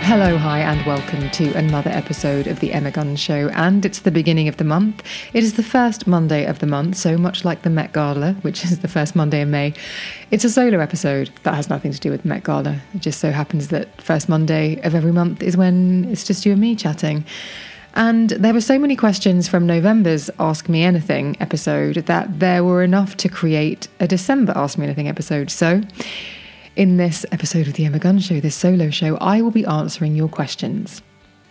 Hello, hi, and welcome to another episode of The Emma Guns Show. And it's the beginning of the month. It is the first Monday of the month, so much like the Met Gala, which is the first Monday in May. It's a solo episode that has nothing to do with the Met Gala. It just so happens that first Monday of every month is when it's just you and me chatting. And there were so many questions from November's Ask Me Anything episode that there were enough to create a December Ask Me Anything episode. So in this episode of the Emma Guns Show, this solo show, I will be answering your questions.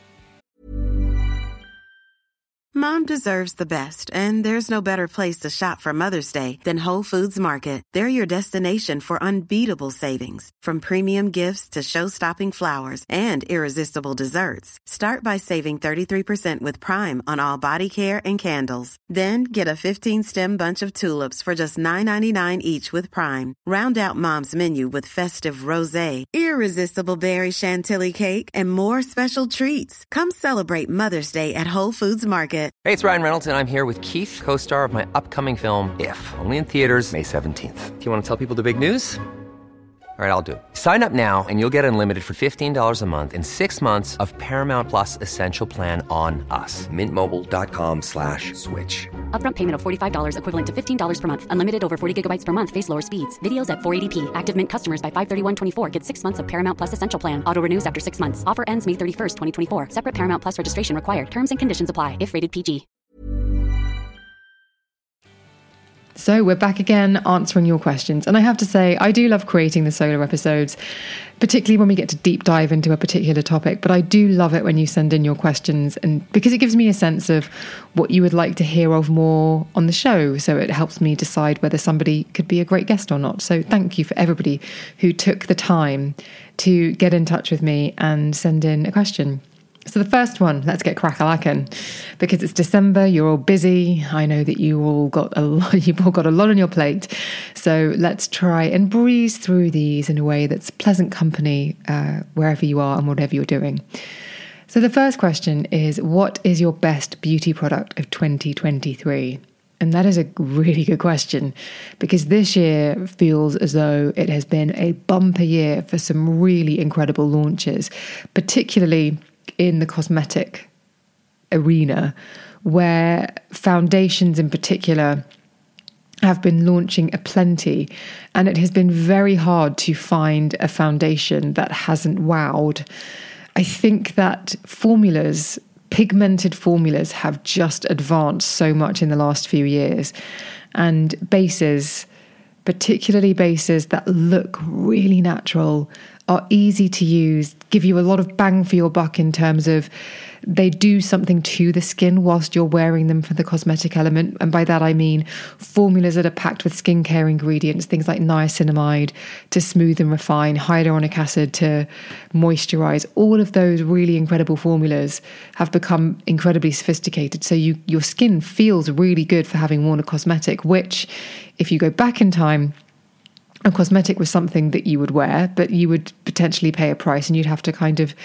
Mom deserves the best, and there's no better place to shop for Mother's Day than Whole Foods Market. They're your destination for unbeatable savings, from premium gifts to show-stopping flowers and irresistible desserts. Start by saving 33% with Prime on all body care and candles. Then get a 15-stem bunch of tulips for just $9.99 each with Prime. Round out Mom's menu with festive rosé, irresistible berry chantilly cake, and more special treats. Come celebrate Mother's Day at Whole Foods Market. Hey, it's Ryan Reynolds, and I'm here with Keith, co-star of my upcoming film, If, only in theaters May 17th. Do you want to tell people the big news? All right, I'll do it. Sign up now and you'll get unlimited for $15 a month and 6 months of Paramount Plus Essential Plan on us. MintMobile.com/switch. Upfront payment of $45 equivalent to $15 per month. Unlimited over 40 gigabytes per month. Face lower speeds. Videos at 480p. Active Mint customers by 531.24 get 6 months of Paramount Plus Essential Plan. Auto renews after 6 months. Offer ends May 31st, 2024. Separate Paramount Plus registration required. Terms and conditions apply if rated PG. So we're back again answering your questions. And I have to say, I do love creating the solo episodes, particularly when we get to deep dive into a particular topic. But I do love it when you send in your questions, and because it gives me a sense of what you would like to hear of more on the show. So it helps me decide whether somebody could be a great guest or not. So thank you for everybody who took the time to get in touch with me and send in a question. So the first one, let's get crack-a-lackin', because it's December, you're all busy. I know that you've all got a lot on your plate. So let's try and breeze through these in a way that's pleasant company wherever you are and whatever you're doing. So the first question is, what is your best beauty product of 2023? And that is a really good question, because this year feels as though it has been a bumper year for some really incredible launches, particularly in the cosmetic arena, where foundations in particular have been launching aplenty, and it has been very hard to find a foundation that hasn't wowed. I think that pigmented formulas have just advanced so much in the last few years, and bases, particularly bases that look really natural, are easy to use, give you a lot of bang for your buck in terms of they do something to the skin whilst you're wearing them for the cosmetic element. And by that I mean formulas that are packed with skincare ingredients, things like niacinamide to smooth and refine, hyaluronic acid to moisturize. All of those really incredible formulas have become incredibly sophisticated. So your skin feels really good for having worn a cosmetic, which, if you go back in time, a cosmetic was something that you would wear, but you would potentially pay a price and you'd have to kind of,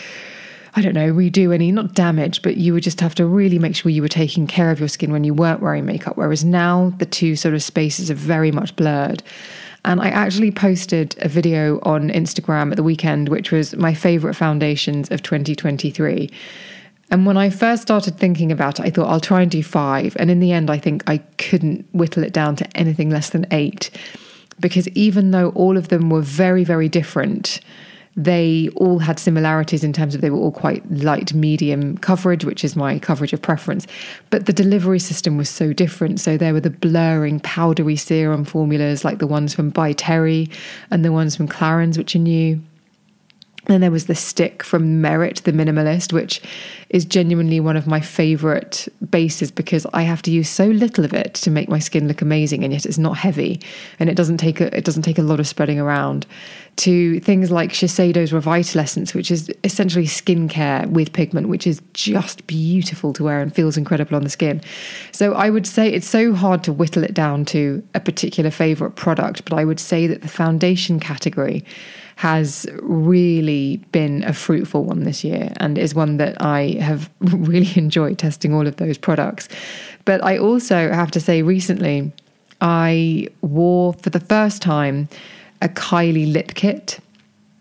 redo any, not damage, but you would just have to really make sure you were taking care of your skin when you weren't wearing makeup. Whereas now the two sort of spaces are very much blurred. And I actually posted a video on Instagram at the weekend, which was my favorite foundations of 2023. And when I first started thinking about it, I thought I'll try and do 5. And in the end, I think I couldn't whittle it down to anything less than 8. Because even though all of them were very, very different, they all had similarities in terms of they were all quite light, medium coverage, which is my coverage of preference. But the delivery system was so different. So there were the blurring, powdery serum formulas like the ones from By Terry and the ones from Clarins, which are new. Then there was the stick from Merit, the Minimalist, which is genuinely one of my favourite bases because I have to use so little of it to make my skin look amazing, and yet it's not heavy and it doesn't take a lot of spreading around. To things like Shiseido's Revital Essence, which is essentially skincare with pigment, which is just beautiful to wear and feels incredible on the skin. So I would say it's so hard to whittle it down to a particular favourite product, but I would say that the foundation category has really been a fruitful one this year and is one that I have really enjoyed testing all of those products. But I also have to say recently I wore for the first time a Kylie lip kit.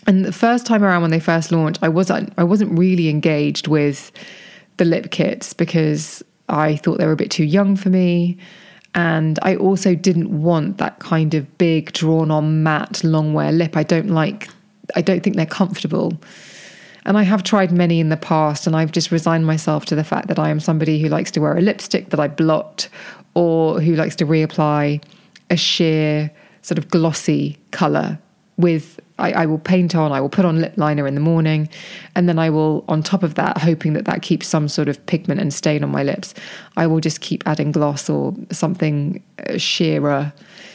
And the first time around when they first launched, I wasn't really engaged with the lip kits because I thought they were a bit too young for me. And I also didn't want that kind of big, drawn-on, matte, long-wear lip. I don't think they're comfortable. And I have tried many in the past, and I've just resigned myself to the fact that I am somebody who likes to wear a lipstick that I blot, or who likes to reapply a sheer sort of glossy colour with, I will paint on, I will put on lip liner in the morning, and then I will, on top of that, hoping that keeps some sort of pigment and stain on my lips, I will just keep adding gloss or something sheerer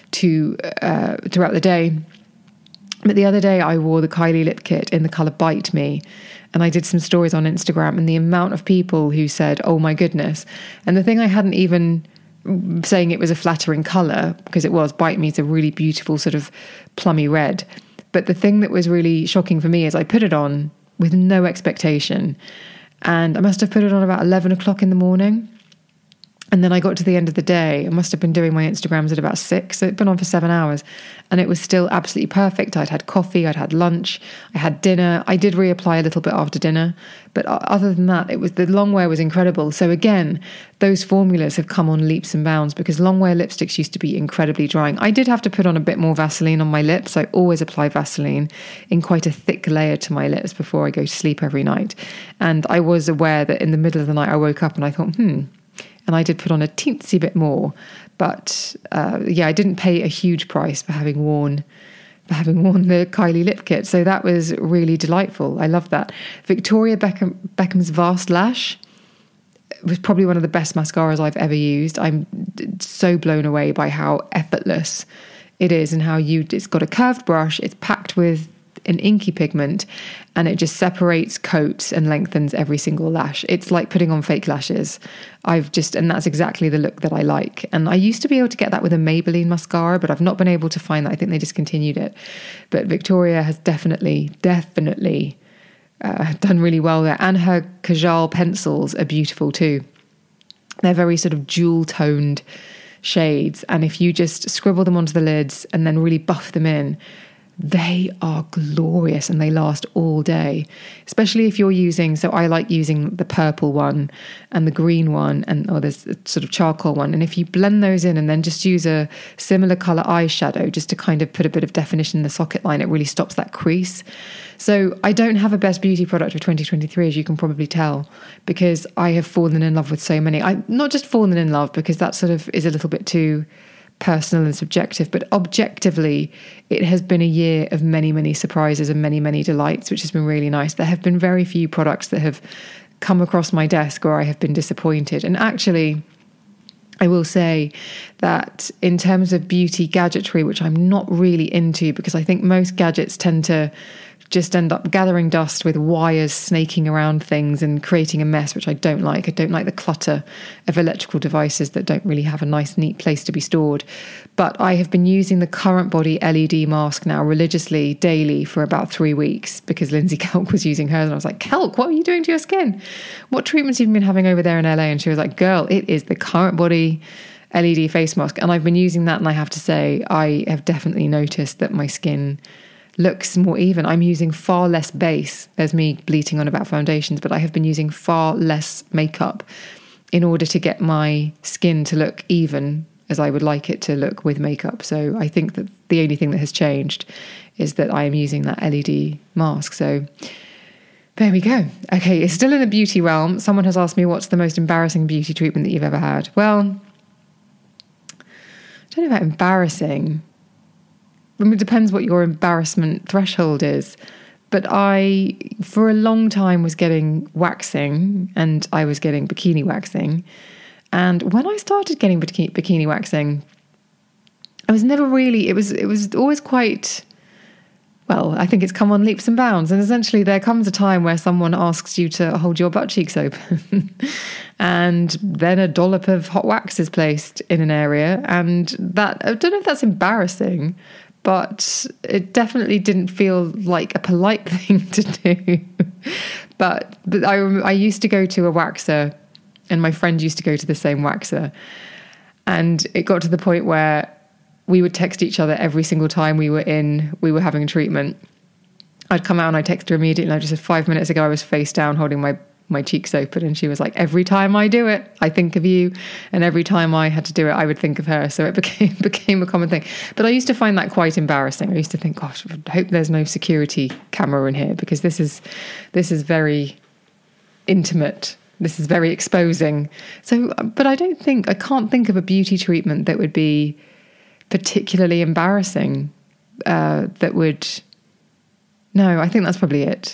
throughout the day. But the other day I wore the Kylie lip kit in the colour Bite Me, and I did some stories on Instagram, and the amount of people who said, oh my goodness. And the thing I hadn't even saying it was a flattering colour, because it was, Bite Me is a really beautiful sort of plummy red. But the thing that was really shocking for me is I put it on with no expectation, and I must have put it on about 11 o'clock in the morning. And then I got to the end of the day. I must have been doing my Instagrams at about 6. So it'd been on for 7 hours. And it was still absolutely perfect. I'd had coffee, I'd had lunch, I had dinner. I did reapply a little bit after dinner. But other than that, the long wear was incredible. So again, those formulas have come on leaps and bounds, because long wear lipsticks used to be incredibly drying. I did have to put on a bit more Vaseline on my lips. I always apply Vaseline in quite a thick layer to my lips before I go to sleep every night. And I was aware that in the middle of the night I woke up and I thought, and I did put on a teensy bit more. But I didn't pay a huge price for having worn the Kylie lip kit. So that was really delightful. I love that. Victoria Beckham's Vast Lash was probably one of the best mascaras I've ever used. I'm so blown away by how effortless it is, and how it's got a curved brush, it's packed with an inky pigment, and it just separates, coats and lengthens every single lash. It's like putting on fake lashes. And that's exactly the look that I like. And I used to be able to get that with a Maybelline mascara, but I've not been able to find that. I think they discontinued it. But Victoria has definitely done really well there. And her Kajal pencils are beautiful too. They're very sort of jewel toned shades. And if you just scribble them onto the lids and then really buff them in, they are glorious and they last all day, especially if you're using, so I like using the purple one and the green one, or there's a sort of charcoal one. And if you blend those in and then just use a similar colour eyeshadow just to kind of put a bit of definition in the socket line, it really stops that crease. So I don't have a best beauty product for 2023, as you can probably tell, because I have fallen in love with so many. I not just fallen in love, because that sort of is a little bit too personal and subjective, but objectively it has been a year of many, many surprises and many, many delights, which has been really nice. There have been very few products that have come across my desk where I have been disappointed. And actually, I will say that in terms of beauty gadgetry, which I'm not really into, because I think most gadgets tend to just end up gathering dust with wires snaking around things and creating a mess, which I don't like. I don't like the clutter of electrical devices that don't really have a nice, neat place to be stored. But I have been using the Current Body LED mask now religiously, daily, for about 3 weeks, because Lindsay Kelk was using hers. And I was like, Kelk, what are you doing to your skin? What treatments have you been having over there in LA? And she was like, girl, it is the Current Body LED face mask. And I've been using that, and I have to say, I have definitely noticed that my skin looks more even. I'm using far less base. There's me bleating on about foundations, but I have been using far less makeup in order to get my skin to look even as I would like it to look with makeup. So I think that the only thing that has changed is that I am using that LED mask. So there we go. Okay, it's still in the beauty realm. Someone has asked me, what's the most embarrassing beauty treatment that you've ever had? Well, I don't know about embarrassing. I mean, it depends what your embarrassment threshold is. But I, for a long time, was getting waxing, and I was getting bikini waxing. And when I started getting bikini waxing, I was never really, it was always quite, well, I think it's come on leaps and bounds. And essentially there comes a time where someone asks you to hold your butt cheeks open and then a dollop of hot wax is placed in an area. And that, I don't know if that's embarrassing, but it definitely didn't feel like a polite thing to do. But I used to go to a waxer, and my friend used to go to the same waxer. And it got to the point where we would text each other every single time we were having a treatment. I'd come out and I'd text her immediately, and I just said 5 minutes ago I was face down holding my cheeks open, and she was like, every time I do it I think of you, and every time I had to do it I would think of her. So it became a common thing. But I used to find that quite embarrassing. I used to think, gosh, I hope there's no security camera in here, because this is very intimate, this is very exposing. So, but I can't think of a beauty treatment that would be particularly embarrassing. No, I think that's probably it.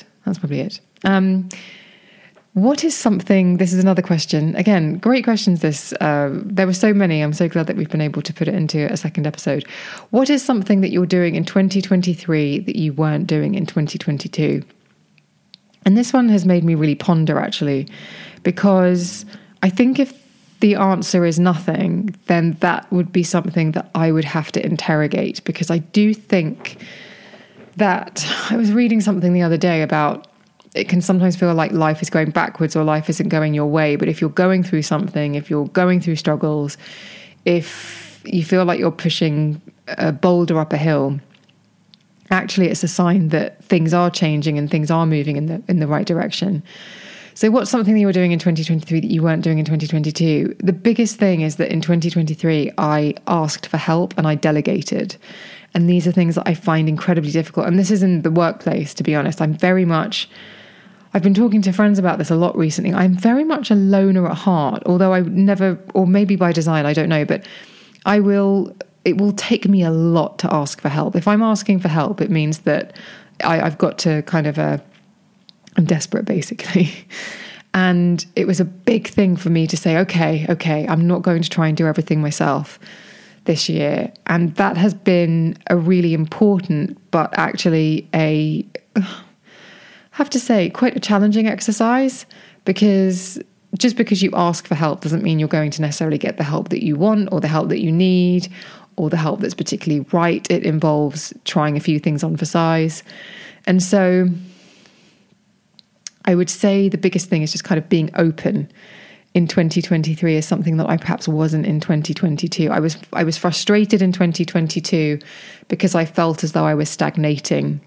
What is something, this is another question. Again, great questions this. There were so many. I'm so glad that we've been able to put it into a second episode. What is something that you're doing in 2023 that you weren't doing in 2022? And this one has made me really ponder, actually, because I think if the answer is nothing, then that would be something that I would have to interrogate, because I do think that I was reading something the other day about it can sometimes feel like life is going backwards or life isn't going your way. But if you're going through something, if you're going through struggles, if you feel like you're pushing a boulder up a hill, actually it's a sign that things are changing and things are moving in the right direction. So what's something that you were doing in 2023 that you weren't doing in 2022? The biggest thing is that in 2023, I asked for help and I delegated. And these are things that I find incredibly difficult. And this is in the workplace, to be honest. I've been talking to friends about this a lot recently. I'm very much a loner at heart, although I never, or maybe by design, I don't know, but it will take me a lot to ask for help. If I'm asking for help, it means that I've got to I'm desperate, basically. And it was a big thing for me to say, okay, I'm not going to try and do everything myself this year. And that has been a really important, but actually I have to say, quite a challenging exercise, because just because you ask for help doesn't mean you're going to necessarily get the help that you want or the help that you need or the help that's particularly right. It involves trying a few things on for size. And so I would say the biggest thing is just kind of being open in 2023 is something that I perhaps wasn't in 2022. I was frustrated in 2022 because I felt as though I was stagnating.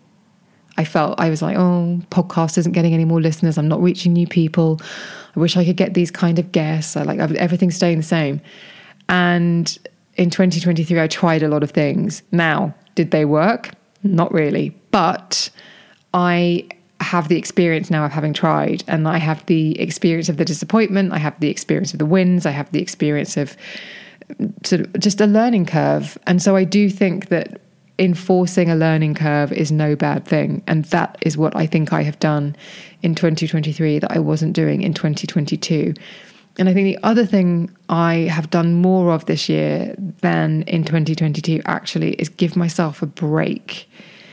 I was like, oh, podcast isn't getting any more listeners. I'm not reaching new people. I wish I could get these kind of guests. Everything's staying the same. And in 2023, I tried a lot of things. Now, did they work? Not really. But I have the experience now of having tried, and I have the experience of the disappointment. I have the experience of the wins. I have the experience of sort of just a learning curve. And so I do think that enforcing a learning curve is no bad thing. And that is what I think I have done in 2023 that I wasn't doing in 2022. And I think the other thing I have done more of this year than in 2022 actually is give myself a break.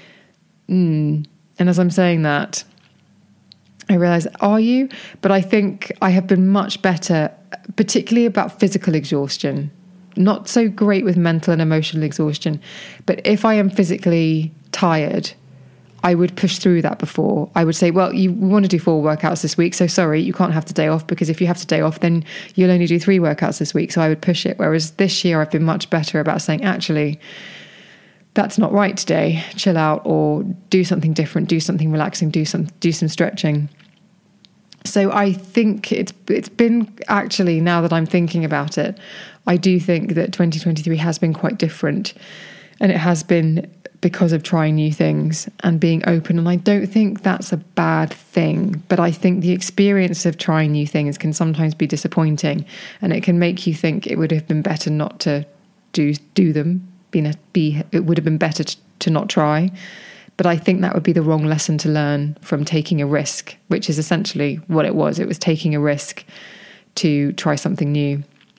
And as I'm saying that, I realize, are you? But I think I have been much better, particularly about physical exhaustion. Not so great with mental and emotional exhaustion. But if I am physically tired, I would push through that before. I would say, well, we want to do 4 workouts this week, so sorry, you can't have the day off, because if you have the day off, then you'll only do 3 workouts this week. So I would push it. Whereas this year I've been much better about saying, actually, that's not right today. Chill out, or do something different, do something relaxing, do some stretching. So I think it's been actually, now that I'm thinking about it, I do think that 2023 has been quite different, and it has been because of trying new things and being open. And I don't think that's a bad thing, but I think the experience of trying new things can sometimes be disappointing, and it can make you think it would have been better not to do them. It would have been better to not try. But I think that would be the wrong lesson to learn from taking a risk, which is essentially what it was. It was taking a risk to try something new.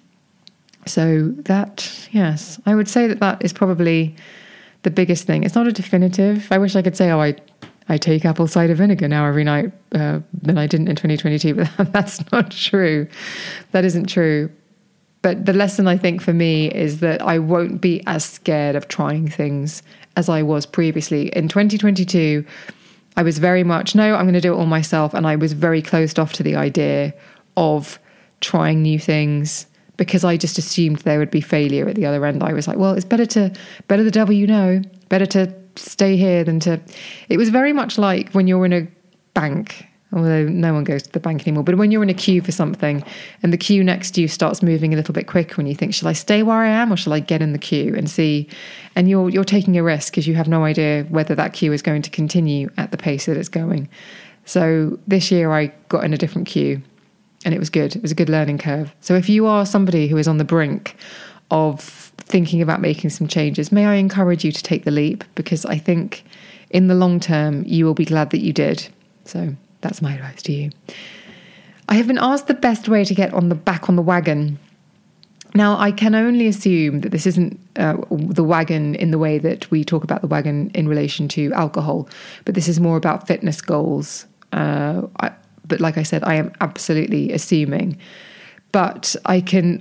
So that, yes, I would say that is probably the biggest thing. It's not a definitive. I wish I could say, oh, I take apple cider vinegar now every night than I didn't in 2022, but that's not true. That isn't true. But the lesson, I think, for me is that I won't be as scared of trying things as I was previously. In 2022, I was very much, no, I'm going to do it all myself. And I was very closed off to the idea of trying new things because I just assumed there would be failure at the other end. I was like, well, it's better the devil you know, better to stay here than to... It was very much like when you're in a bank, although no one goes to the bank anymore, but when you're in a queue for something and the queue next to you starts moving a little bit quicker and you think, shall I stay where I am or shall I get in the queue and see? And you're taking a risk because you have no idea whether that queue is going to continue at the pace that it's going. So this year I got in a different queue and it was good. It was a good learning curve. So if you are somebody who is on the brink of thinking about making some changes, may I encourage you to take the leap, because I think in the long term you will be glad that you did. So that's my advice to you. I have been asked the best way to get back on the wagon. Now, I can only assume that this isn't the wagon in the way that we talk about the wagon in relation to alcohol, but this is more about fitness goals. But like I said, I am absolutely assuming. But I can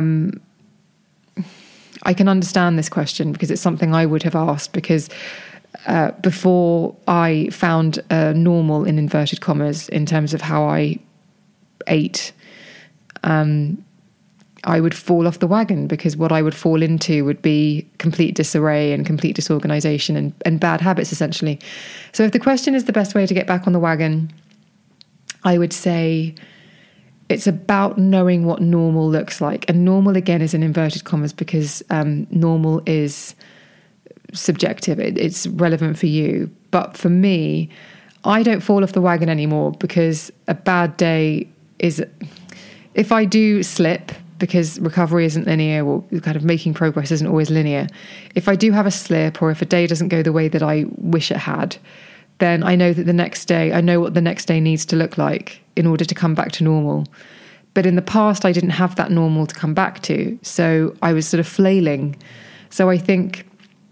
understand this question because it's something I would have asked, because before I found normal, in inverted commas, in terms of how I ate, I would fall off the wagon, because what I would fall into would be complete disarray and complete disorganization and bad habits, essentially. So if the question is the best way to get back on the wagon, I would say it's about knowing what normal looks like. And normal, again, is in inverted commas, because normal is subjective. It's relevant for you. But for me, I don't fall off the wagon anymore, because a bad day is... If I do slip, because recovery isn't linear, or kind of making progress isn't always linear, if I do have a slip, or if a day doesn't go the way that I wish it had, then I know that the next day, I know what the next day needs to look like in order to come back to normal. But in the past, I didn't have that normal to come back to. So I was sort of flailing. So I think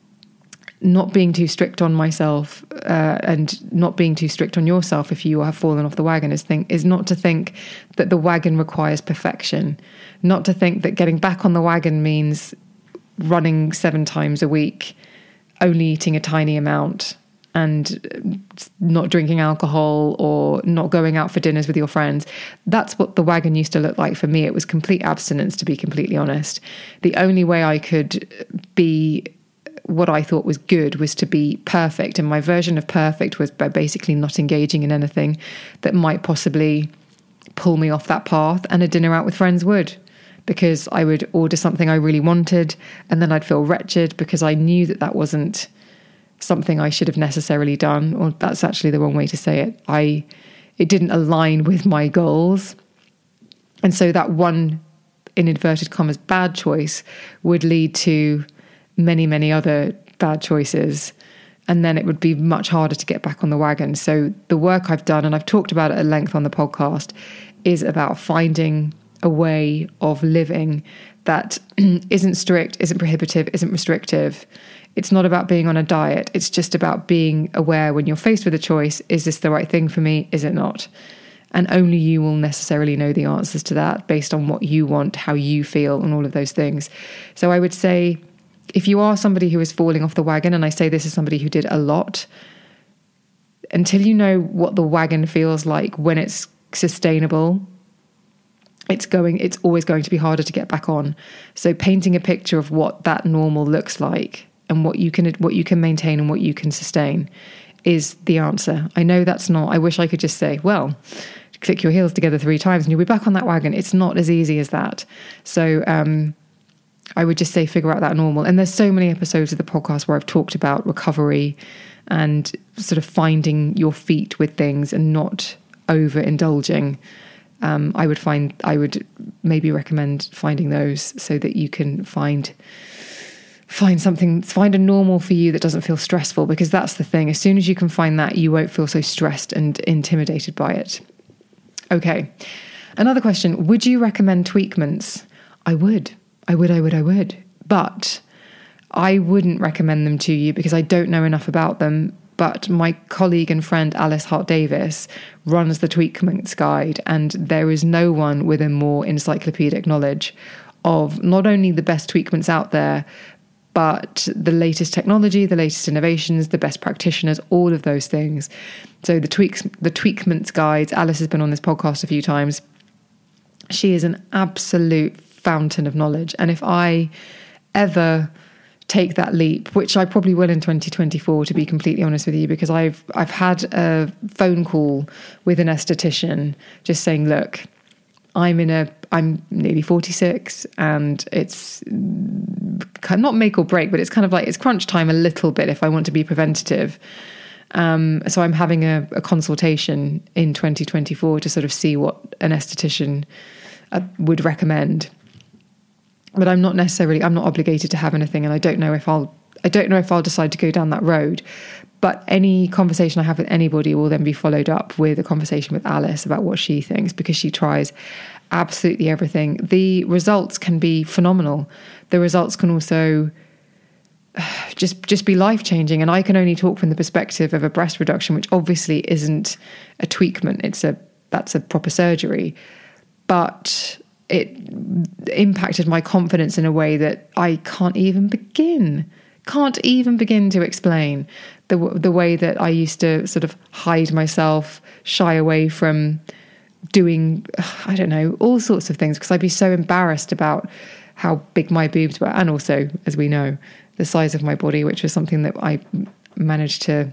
not being too strict on myself and not being too strict on yourself if you have fallen off the wagon is not to think that the wagon requires perfection. Not to think that getting back on the wagon means running 7 times a week, only eating a tiny amount, and not drinking alcohol or not going out for dinners with your friends. That's what the wagon used to look like for me. It was complete abstinence, to be completely honest. The only way I could be what I thought was good was to be perfect. And my version of perfect was by basically not engaging in anything that might possibly pull me off that path. And a dinner out with friends would, because I would order something I really wanted and then I'd feel wretched because I knew that that wasn't something I should have necessarily done, or that's actually the wrong way to say it. It didn't align with my goals. And so that one, in inverted commas, bad choice would lead to many, many other bad choices. And then it would be much harder to get back on the wagon. So the work I've done, and I've talked about it at length on the podcast, is about finding a way of living that isn't strict, isn't prohibitive, isn't restrictive. It's not about being on a diet. It's just about being aware when you're faced with a choice. Is this the right thing for me? Is it not? And only you will necessarily know the answers to that based on what you want, how you feel, and all of those things. So I would say, if you are somebody who is falling off the wagon, and I say this as somebody who did a lot, until you know what the wagon feels like when it's sustainable, it's always going to be harder to get back on. So painting a picture of what that normal looks like and what you can maintain and what you can sustain is the answer. I know that's not, I wish I could just say, well, click your heels together 3 times and you'll be back on that wagon. It's not as easy as that. So I would just say figure out that normal. And there's so many episodes of the podcast where I've talked about recovery and sort of finding your feet with things and not overindulging. I would maybe recommend finding those so that you can find a normal for you that doesn't feel stressful, because that's the thing. As soon as you can find that, you won't feel so stressed and intimidated by it. Okay. Another question. Would you recommend tweakments? I would. But I wouldn't recommend them to you because I don't know enough about them. But my colleague and friend Alice Hart-Davis runs the Tweakments Guide, and there is no one with a more encyclopedic knowledge of not only the best tweakments out there, but the latest technology, the latest innovations, the best practitioners, all of those things. So the Tweakments Guides, Alice has been on this podcast a few times. She is an absolute fountain of knowledge. And if I ever take that leap, which I probably will in 2024, to be completely honest with you, because I've had a phone call with an esthetician just saying, look, I'm nearly 46 and it's not make or break, but it's kind of like it's crunch time a little bit if I want to be preventative. So I'm having a consultation in 2024 to sort of see what an esthetician would recommend. But I'm not obligated to have anything, and I don't know if I'll decide to go down that road. But any conversation I have with anybody will then be followed up with a conversation with Alice about what she thinks, because she tries absolutely everything. The results can be phenomenal. The results can also just be life-changing. And I can only talk from the perspective of a breast reduction, which obviously isn't a tweakment. That's a proper surgery. But it impacted my confidence in a way that I can't even begin to explain. The way that I used to sort of hide myself, shy away from doing, I don't know, all sorts of things, because I'd be so embarrassed about how big my boobs were. And also, as we know, the size of my body, which was something that I managed to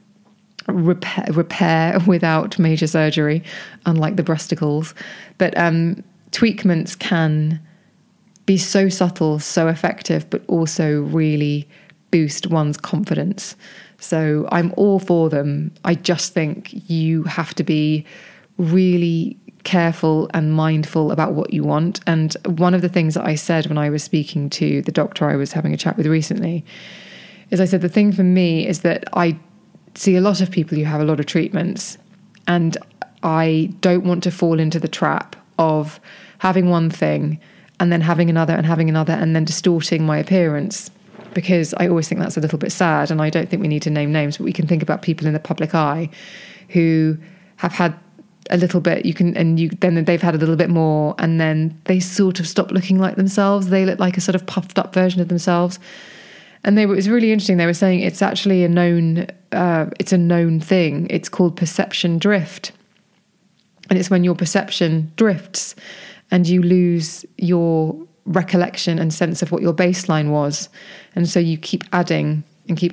repair without major surgery, unlike the breasticles. But tweakments can be so subtle, so effective, but also really boost one's confidence. So I'm all for them. I just think you have to be really careful and mindful about what you want. And one of the things that I said when I was speaking to the doctor I was having a chat with recently is I said, the thing for me is that I see a lot of people who have a lot of treatments, and I don't want to fall into the trap of having one thing and then having another and then distorting my appearance, because I always think that's a little bit sad. And I don't think we need to name names, but we can think about people in the public eye who have had a little bit, then they've had a little bit more, and then they sort of stop looking like themselves. They look like a sort of puffed up version of themselves. And it was really interesting. They were saying it's actually a known thing. It's called perception drift. And it's when your perception drifts and you lose your recollection and sense of what your baseline was. And so you keep adding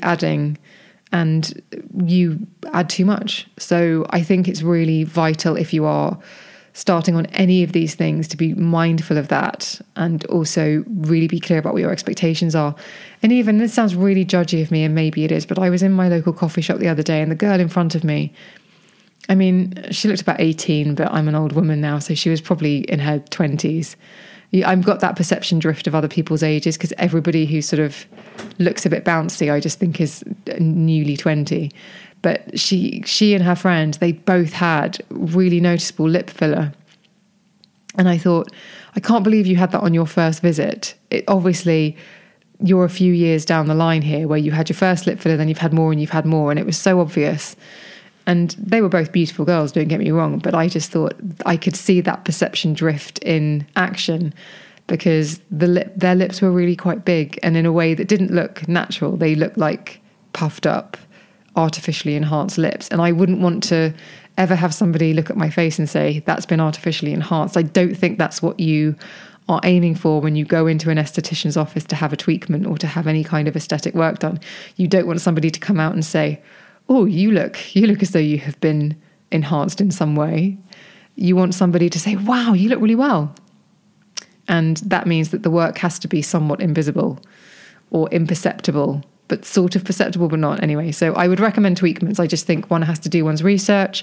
and you add too much. So I think it's really vital, if you are starting on any of these things, to be mindful of that, and also really be clear about what your expectations are. And even, this sounds really judgy of me, and maybe it is, but I was in my local coffee shop the other day, and the girl in front of me, I mean, she looked about 18, but I'm an old woman now, so she was probably in her 20s. I've got that perception drift of other people's ages, because everybody who sort of looks a bit bouncy, I just think is newly 20. But she and her friend, they both had really noticeable lip filler. And I thought, I can't believe you had that on your first visit. Obviously, you're a few years down the line here, where you had your first lip filler, then you've had more and you've had more, and it was so obvious. And they were both beautiful girls, don't get me wrong, but I just thought I could see that perception drift in action, because their lips were really quite big, and in a way that didn't look natural. They looked like puffed up, artificially enhanced lips. And I wouldn't want to ever have somebody look at my face and say, that's been artificially enhanced. I don't think that's what you are aiming for when you go into an esthetician's office to have a tweakment or to have any kind of aesthetic work done. You don't want somebody to come out and say, oh, you look as though you have been enhanced in some way. You want somebody to say, wow, you look really well. And that means that the work has to be somewhat invisible or imperceptible, but sort of perceptible, but not anyway. So I would recommend tweakments. I just think one has to do one's research.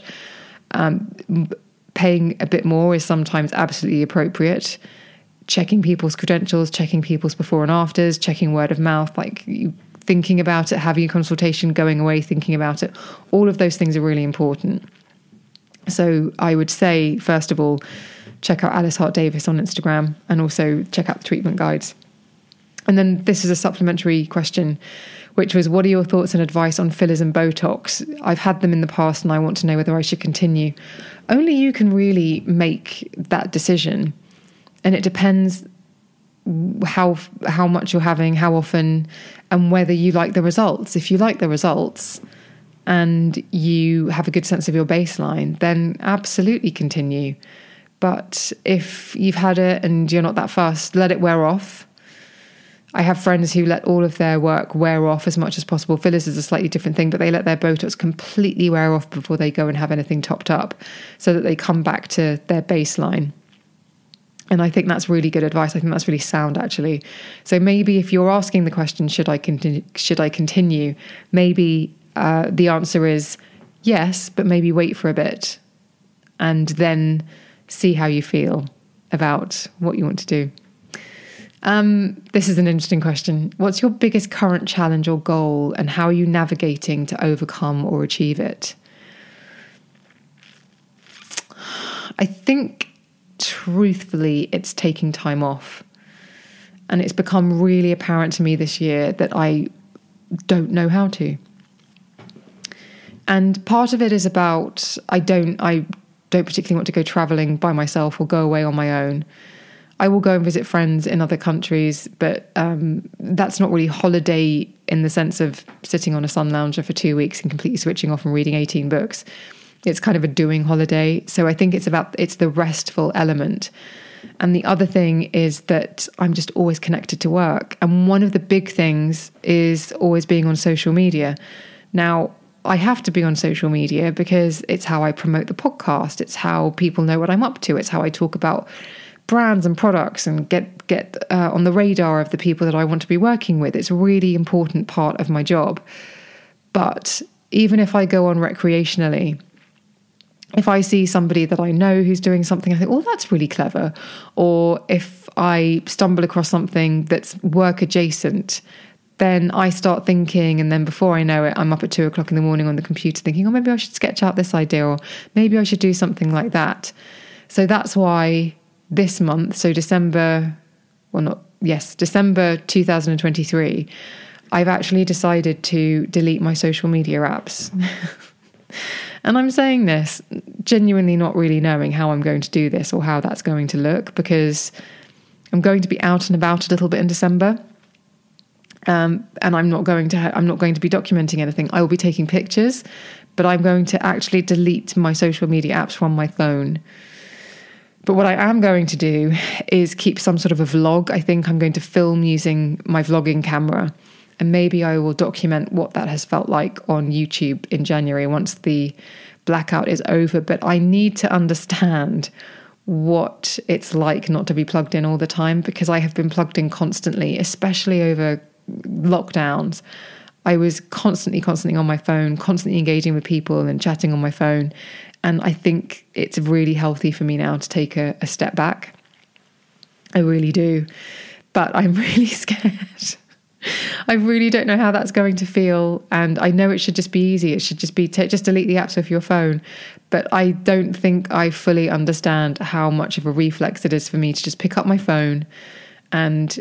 Paying a bit more is sometimes absolutely appropriate. Checking people's credentials, checking people's before and afters, checking word of mouth, thinking about it, having a consultation, going away, thinking about it. All of those things are really important. So I would say, first of all, check out Alice Hart Davis on Instagram, and also check out the treatment guides. And then this is a supplementary question, which was, what are your thoughts and advice on fillers and Botox? I've had them in the past and I want to know whether I should continue. Only you can really make that decision. And it depends how much you're having, how often, and whether you like the results. If you like the results and you have a good sense of your baseline, then absolutely continue. But if you've had it and you're not that fussed, let it wear off. I have friends who let all of their work wear off as much as possible. Fillers is a slightly different thing, but they let their Botox completely wear off before they go and have anything topped up so that they come back to their baseline. And I think that's really good advice. I think that's really sound, actually. So maybe if you're asking the question, should I continue? Maybe the answer is yes, but maybe wait for a bit and then see how you feel about what you want to do. This is an interesting question. What's your biggest current challenge or goal, and how are you navigating to overcome or achieve it? I think, truthfully, it's taking time off. And it's become really apparent to me this year that I don't know how to. And part of it is about I don't particularly want to go traveling by myself or go away on my own. I will go and visit friends in other countries, but that's not really holiday in the sense of sitting on a sun lounger for 2 weeks and completely switching off and reading 18 books. It's kind of a doing holiday. So I think it's the restful element. And the other thing is that I'm just always connected to work. And one of the big things is always being on social media. Now, I have to be on social media because it's how I promote the podcast. It's how people know what I'm up to. It's how I talk about brands and products and get on the radar of the people that I want to be working with. It's a really important part of my job. But even if I go on recreationally, if I see somebody that I know who's doing something, I think, oh, that's really clever. Or if I stumble across something that's work adjacent, then I start thinking, and then before I know it, I'm up at 2:00 in the morning on the computer thinking, oh, maybe I should sketch out this idea, or maybe I should do something like that. So that's why this month, so December 2023, I've actually decided to delete my social media apps. And I'm saying this genuinely not really knowing how I'm going to do this or how that's going to look, because I'm going to be out and about a little bit in December. And I'm not going to be documenting anything. I will be taking pictures, but I'm going to actually delete my social media apps from my phone. But what I am going to do is keep some sort of a vlog. I think I'm going to film using my vlogging camera, and maybe I will document what that has felt like on YouTube in January once the blackout is over. But I need to understand what it's like not to be plugged in all the time, because I have been plugged in constantly, especially over lockdowns. I was constantly on my phone, constantly engaging with people and chatting on my phone. And I think it's really healthy for me now to take a step back. I really do. But I'm really scared. I really don't know how that's going to feel. And I know it should just be easy. It should just be just delete the apps off your phone. But I don't think I fully understand how much of a reflex it is for me to just pick up my phone and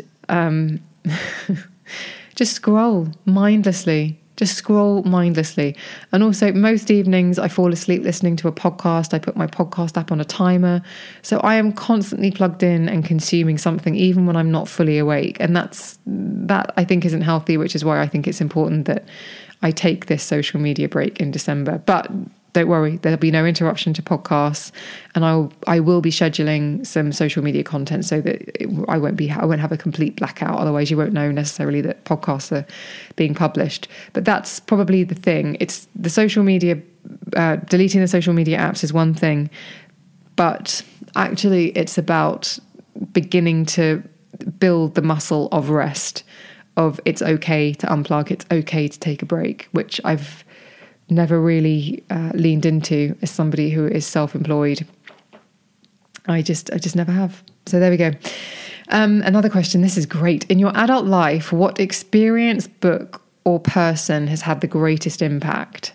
just scroll mindlessly. And also most evenings I fall asleep listening to a podcast. I put my podcast app on a timer. So I am constantly plugged in and consuming something even when I'm not fully awake. And that I think isn't healthy, which is why I think it's important that I take this social media break in December. But don't worry, there'll be no interruption to podcasts, and I will be scheduling some social media content so that I won't have a complete blackout. Otherwise, you won't know necessarily that podcasts are being published. But that's probably the thing. It's the social media, deleting the social media apps is one thing, but actually it's about beginning to build the muscle of rest, of it's okay to unplug, it's okay to take a break, which I've never really leaned into as somebody who is self-employed. I just never have. So there we go. Another question. This is great. In your adult life, what experience, book, or person has had the greatest impact?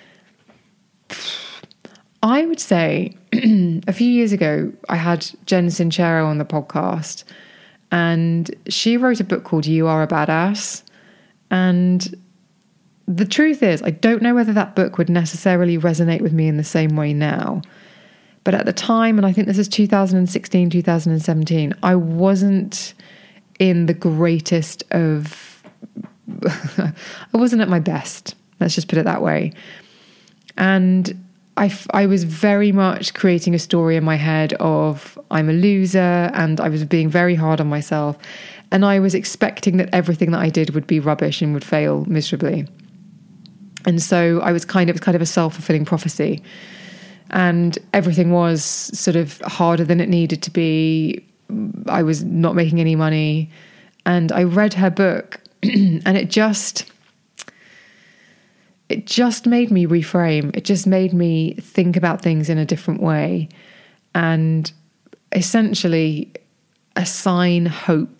I would say a few years ago, I had Jen Sincero on the podcast, and she wrote a book called You Are a Badass. And the truth is, I don't know whether that book would necessarily resonate with me in the same way now. But at the time, and I think this is 2016, 2017, I wasn't in the greatest of... I wasn't at my best. Let's just put it that way. And I was very much creating a story in my head of I'm a loser, and I was being very hard on myself. And I was expecting that everything that I did would be rubbish and would fail miserably. And so it was kind of a self-fulfilling prophecy. And everything was sort of harder than it needed to be. I was not making any money. And I read her book and it just made me reframe. It just made me think about things in a different way and essentially assign hope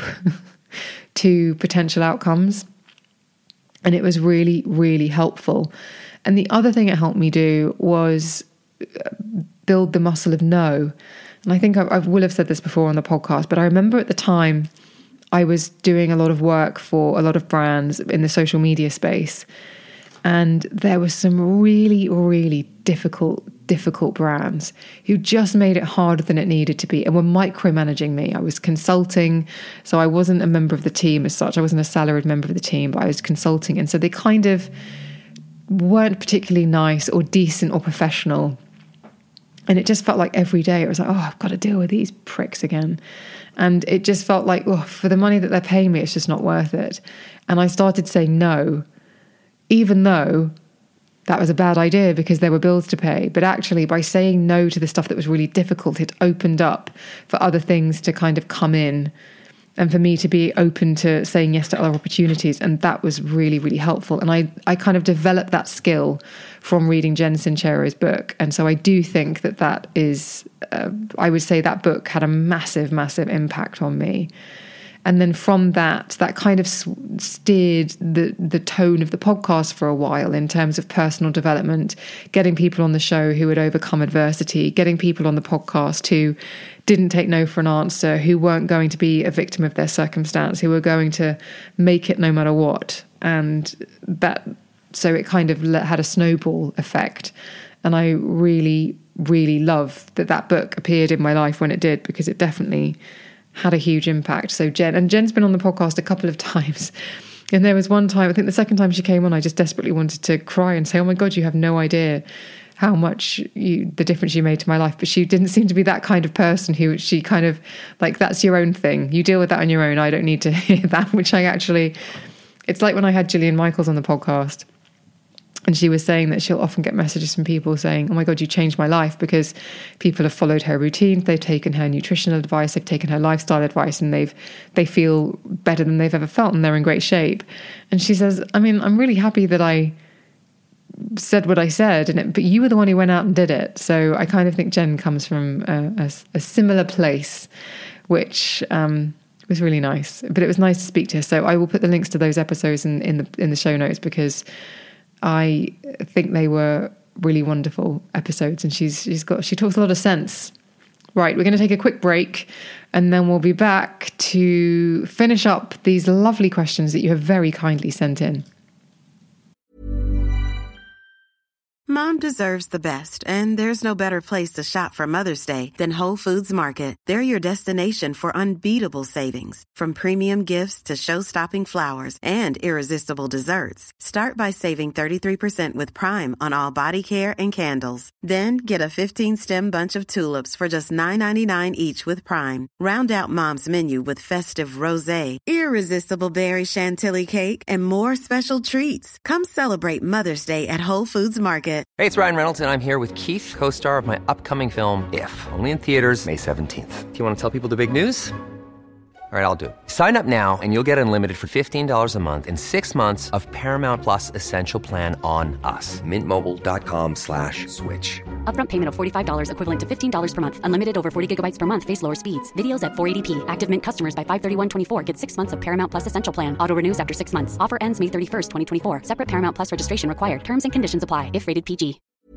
to potential outcomes. And it was really, really helpful. And the other thing it helped me do was build the muscle of no. And I think I will have said this before on the podcast, but I remember at the time I was doing a lot of work for a lot of brands in the social media space. And there were some really, really difficult brands who just made it harder than it needed to be and were micromanaging me. I was consulting, so I wasn't a member of the team as such. I wasn't a salaried member of the team, but I was consulting. And so they kind of weren't particularly nice or decent or professional. And it just felt like every day it was like, oh, I've got to deal with these pricks again. And it just felt like, oh, for the money that they're paying me, it's just not worth it. And I started saying no, even though that was a bad idea because there were bills to pay. But actually, by saying no to the stuff that was really difficult, it opened up for other things to kind of come in and for me to be open to saying yes to other opportunities. And that was really, really helpful. And I kind of developed that skill from reading Jen Sincero's book. And so I do think that is, I would say that book had a massive, massive impact on me. And then from that kind of steered the tone of the podcast for a while in terms of personal development, getting people on the show who had overcome adversity, getting people on the podcast who didn't take no for an answer, who weren't going to be a victim of their circumstance, who were going to make it no matter what. And so it kind of had a snowball effect. And I really, really love that book appeared in my life when it did, because it definitely had a huge impact. So Jen's been on the podcast a couple of times. And there was one time, I think the second time she came on, I just desperately wanted to cry and say, oh my God, you have no idea how much the difference you made to my life. But she didn't seem to be that kind of person who she kind of like, that's your own thing. You deal with that on your own. I don't need to hear that, which it's like when I had Gillian Michaels on the podcast. And she was saying that she'll often get messages from people saying, oh my God, you changed my life, because people have followed her routines, they've taken her nutritional advice, they've taken her lifestyle advice, and they feel better than they've ever felt, and they're in great shape. And she says, I mean, I'm really happy that I said what I said, but you were the one who went out and did it. So I kind of think Jen comes from a similar place, which was really nice. But it was nice to speak to her. So I will put the links to those episodes in the show notes, because I think they were really wonderful episodes, and she talks a lot of sense. Right, we're going to take a quick break, and then we'll be back to finish up these lovely questions that you have very kindly sent in. Mom deserves the best, and there's no better place to shop for Mother's Day than Whole Foods Market. They're your destination for unbeatable savings, from premium gifts to show-stopping flowers and irresistible desserts. Start by saving 33% with Prime on all body care and candles. Then get a 15-stem bunch of tulips for just $9.99 each with Prime. Round out Mom's menu with festive rosé, irresistible berry chantilly cake, and more special treats. Come celebrate Mother's Day at Whole Foods Market. Hey, it's Ryan Reynolds, and I'm here with Keith, co-star of my upcoming film, If, only in theaters May 17th. Do you want to tell people the big news? All right, I'll do it. Sign up now and you'll get unlimited for $15 a month and 6 months of Paramount Plus Essential Plan on us. MintMobile.com/switch. Upfront payment of $45 equivalent to $15 per month. Unlimited over 40 gigabytes per month. Face lower speeds. Videos at 480p. Active Mint customers by 531.24 get 6 months of Paramount Plus Essential Plan. Auto renews after 6 months. Offer ends May 31st, 2024. Separate Paramount Plus registration required. Terms and conditions apply if rated PG.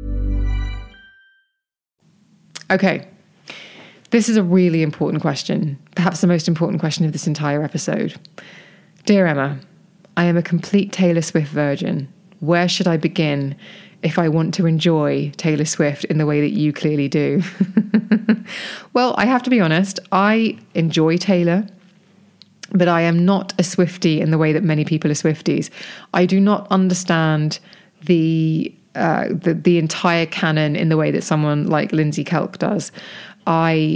Okay. This is a really important question, perhaps the most important question of this entire episode. Dear Emma, I am a complete Taylor Swift virgin. Where should I begin if I want to enjoy Taylor Swift in the way that you clearly do? Well, I have to be honest, I enjoy Taylor, but I am not a Swiftie in the way that many people are Swifties. I do not understand the entire canon in the way that someone like Lindsay Kelk does. I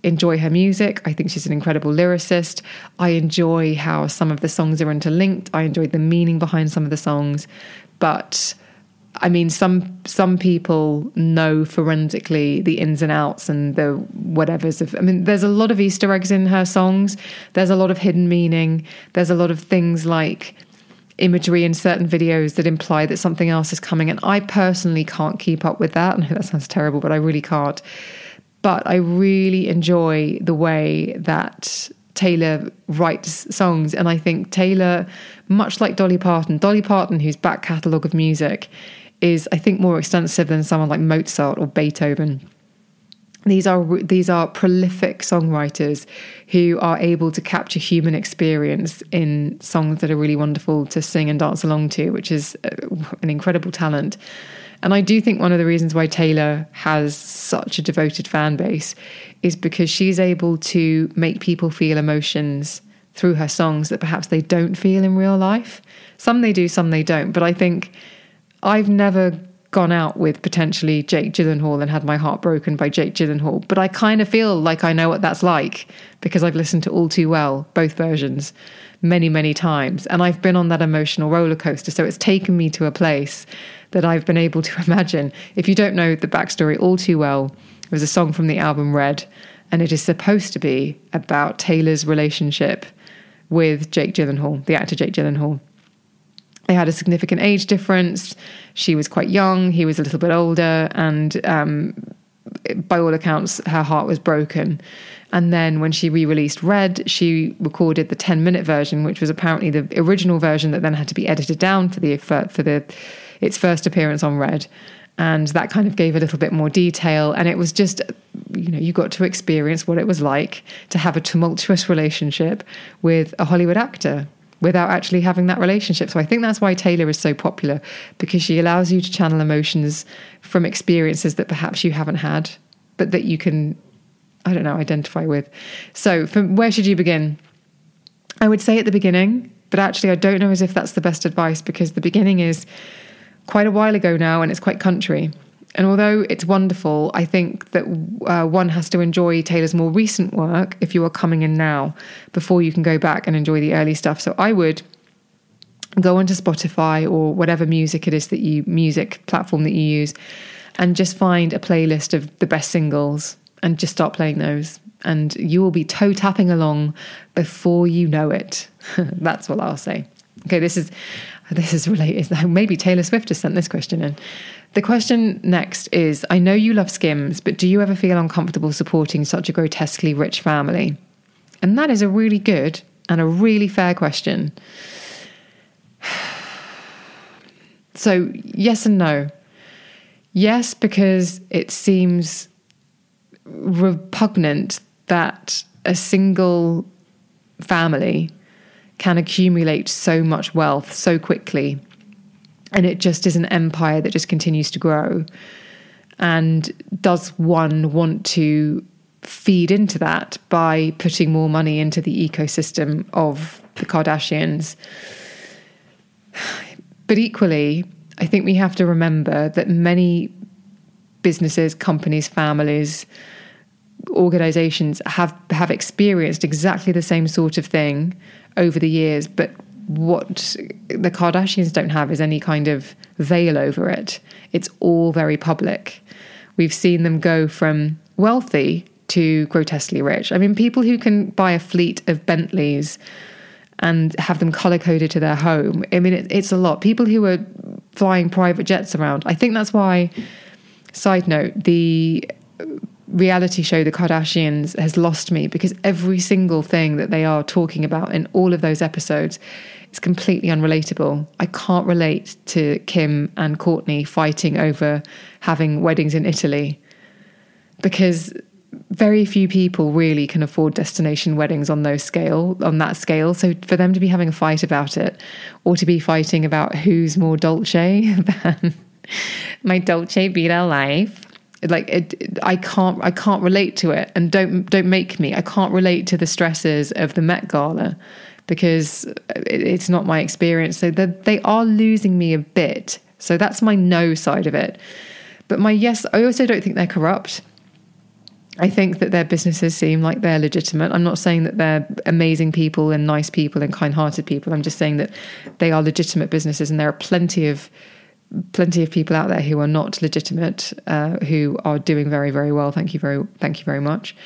enjoy her music. I think she's an incredible lyricist. I enjoy how some of the songs are interlinked. I enjoy the meaning behind some of the songs. But I mean, some people know forensically the ins and outs and the whatevers of, I mean, there's a lot of Easter eggs in her songs. There's a lot of hidden meaning. There's a lot of things like imagery in certain videos that imply that something else is coming. And I personally can't keep up with that. I know that sounds terrible, but I really can't. But I really enjoy the way that Taylor writes songs. And I think Taylor, much like Dolly Parton, whose back catalogue of music is, I think, more extensive than someone like Mozart or Beethoven. These are prolific songwriters who are able to capture human experience in songs that are really wonderful to sing and dance along to, which is an incredible talent. And I do think one of the reasons why Taylor has such a devoted fan base is because she's able to make people feel emotions through her songs that perhaps they don't feel in real life. Some they do, some they don't. But I think I've never gone out with potentially Jake Gyllenhaal and had my heart broken by Jake Gyllenhaal, but I kind of feel like I know what that's like because I've listened to All Too Well, both versions, many, many times. And I've been on that emotional roller coaster. So it's taken me to a place that I've been able to imagine. If you don't know the backstory, All Too Well was a song from the album Red, and it is supposed to be about Taylor's relationship with Jake Gyllenhaal, the actor Jake Gyllenhaal. They had a significant age difference. She was quite young. He was a little bit older. And by all accounts, her heart was broken. And then when she re-released Red, she recorded the 10-minute version, which was apparently the original version that then had to be edited down for its first appearance on Red. And that kind of gave a little bit more detail. And it was just, you got to experience what it was like to have a tumultuous relationship with a Hollywood actor without actually having that relationship. So I think that's why Taylor is so popular, because she allows you to channel emotions from experiences that perhaps you haven't had, but that you can, identify with. So where should you begin? I would say at the beginning, but actually I don't know as if that's the best advice, because the beginning is quite a while ago now and it's quite country. And although it's wonderful, I think that one has to enjoy Taylor's more recent work if you are coming in now, before you can go back and enjoy the early stuff. So I would go onto Spotify or whatever music platform that you use, and just find a playlist of the best singles and just start playing those. And you will be toe tapping along before you know it. That's what I'll say. Okay, this is related. Maybe Taylor Swift has sent this question in. The question next is, I know you love Skims, but do you ever feel uncomfortable supporting such a grotesquely rich family? And that is a really good and a really fair question. So yes and no. Yes, because it seems repugnant that a single family can accumulate so much wealth so quickly. And it just is an empire that just continues to grow. And does one want to feed into that by putting more money into the ecosystem of the Kardashians? But equally, I think we have to remember that many businesses, companies, families, organizations have experienced exactly the same sort of thing over the years, but what the Kardashians don't have is any kind of veil over it. It's all very public. We've seen them go from wealthy to grotesquely rich. I mean, people who can buy a fleet of Bentleys and have them color-coded to their home. I mean, it's a lot. People who are flying private jets around. I think that's why, side note, the reality show The Kardashians has lost me, because every single thing that they are talking about in all of those episodes is completely unrelatable. I can't relate to Kim and Kourtney fighting over having weddings in Italy, because very few people really can afford destination weddings on that scale. So for them to be having a fight about it, or to be fighting about who's more Dolce than my Dolce Vita life, I can't relate to it. And don't make me. I can't relate to the stresses of the Met Gala, because it's not my experience. So they are losing me a bit. So that's my no side of it. But my yes, I also don't think they're corrupt. I think that their businesses seem like they're legitimate. I'm not saying that they're amazing people and nice people and kind-hearted people. I'm just saying that they are legitimate businesses, and there are plenty of people out there who are not legitimate, who are doing very, very well. Thank you very much.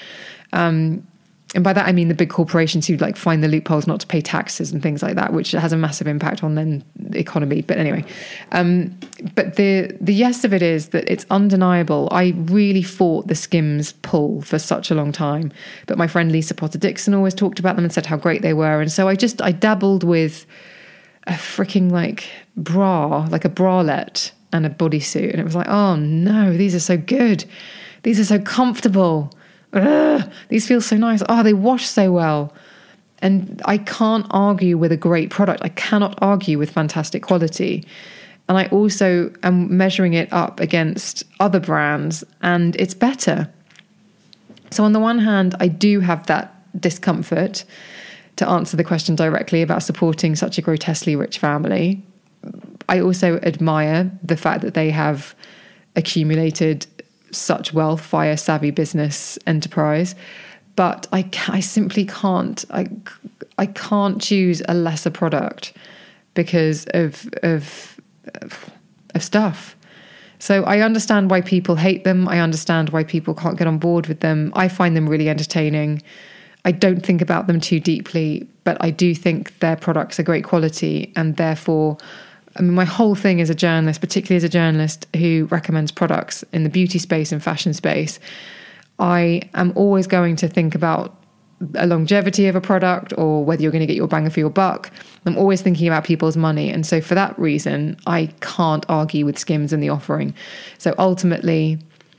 And by that, I mean the big corporations who like find the loopholes not to pay taxes and things like that, which has a massive impact on the economy. But anyway, but the yes of it is that it's undeniable. I really fought the Skims pull for such a long time, but my friend Lisa Potter Dixon always talked about them and said how great they were. And so I dabbled with a freaking like bra, like a bralette and a bodysuit. And it was like, oh no, these are so good. These are so comfortable. Ugh, these feel so nice. Oh, they wash so well. And I can't argue with a great product. I cannot argue with fantastic quality. And I also am measuring it up against other brands, and it's better. So on the one hand, I do have that discomfort, to answer the question directly, about supporting such a grotesquely rich family. I also admire the fact that they have accumulated such wealth via savvy business enterprise, but I simply can't. I can't choose a lesser product because of stuff. So I understand why people hate them. I understand why people can't get on board with them. I find them really entertaining. I don't think about them too deeply, but I do think their products are great quality, and therefore, I mean, my whole thing as a journalist, particularly as a journalist who recommends products in the beauty space and fashion space, I am always going to think about a longevity of a product or whether you're going to get your bang for your buck. I'm always thinking about people's money. And so for that reason, I can't argue with Skims and the offering. So ultimately,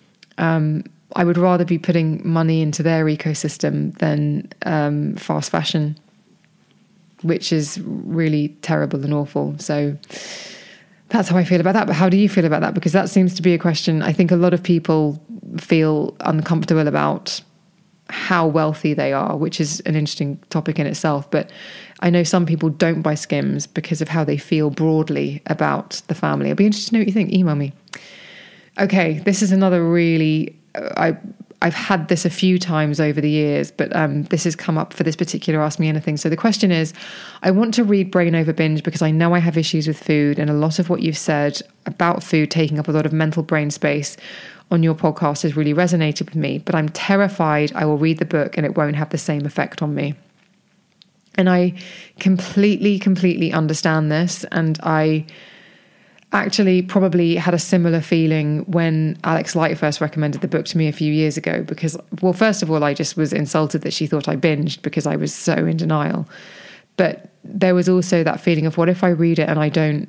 I would rather be putting money into their ecosystem than fast fashion, which is really terrible and awful. So that's how I feel about that. But how do you feel about that? Because that seems to be a question I think a lot of people feel uncomfortable about, how wealthy they are, which is an interesting topic in itself. But I know some people don't buy Skims because of how they feel broadly about the family. I'll be interested to know what you think. Email me. Okay, this is another really... I've had this a few times over the years, but this has come up for this particular Ask Me Anything. So the question is, I want to read Brain Over Binge because I know I have issues with food, and a lot of what you've said about food taking up a lot of mental brain space on your podcast has really resonated with me, but I'm terrified I will read the book and it won't have the same effect on me. And I completely understand this, and I actually probably had a similar feeling when Alex Light first recommended the book to me a few years ago, because, well, first of all, I just was insulted that she thought I binged because I was so in denial. But there was also that feeling of, what if I read it and I don't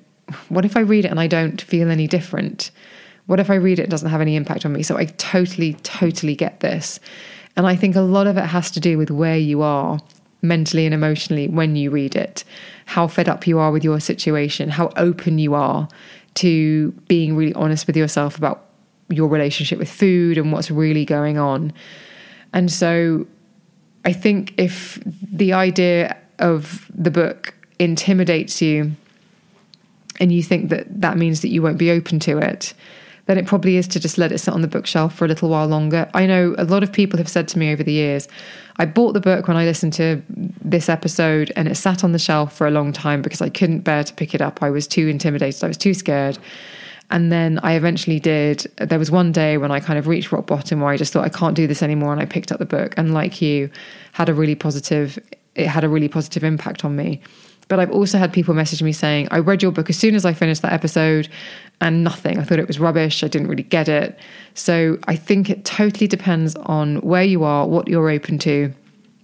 feel any different? What if I read it and it doesn't have any impact on me? So I totally get this. And I think a lot of it has to do with where you are mentally and emotionally when you read it, how fed up you are with your situation, how open you are to being really honest with yourself about your relationship with food and what's really going on. And so I think if the idea of the book intimidates you and you think that that means that you won't be open to it, then it probably is to just let it sit on the bookshelf for a little while longer. I know a lot of people have said to me over the years, I bought the book when I listened to this episode and it sat on the shelf for a long time because I couldn't bear to pick it up. I was too intimidated. I was too scared. And then I eventually did. There was one day when I kind of reached rock bottom where I just thought, I can't do this anymore. And I picked up the book, and like you, it had a really positive impact on me. But I've also had people message me saying, I read your book as soon as I finished that episode and nothing. I thought it was rubbish. I didn't really get it. So I think it totally depends on where you are, what you're open to,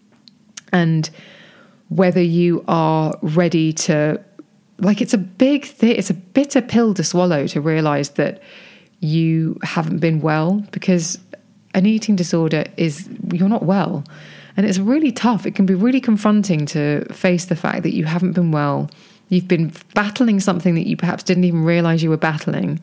and whether you are ready to, like, it's a big thing. It's a bitter pill to swallow to realize that you haven't been well, because an eating disorder is, you're not well. And it's really tough. It can be really confronting to face the fact that you haven't been well. You've been battling something that you perhaps didn't even realize you were battling.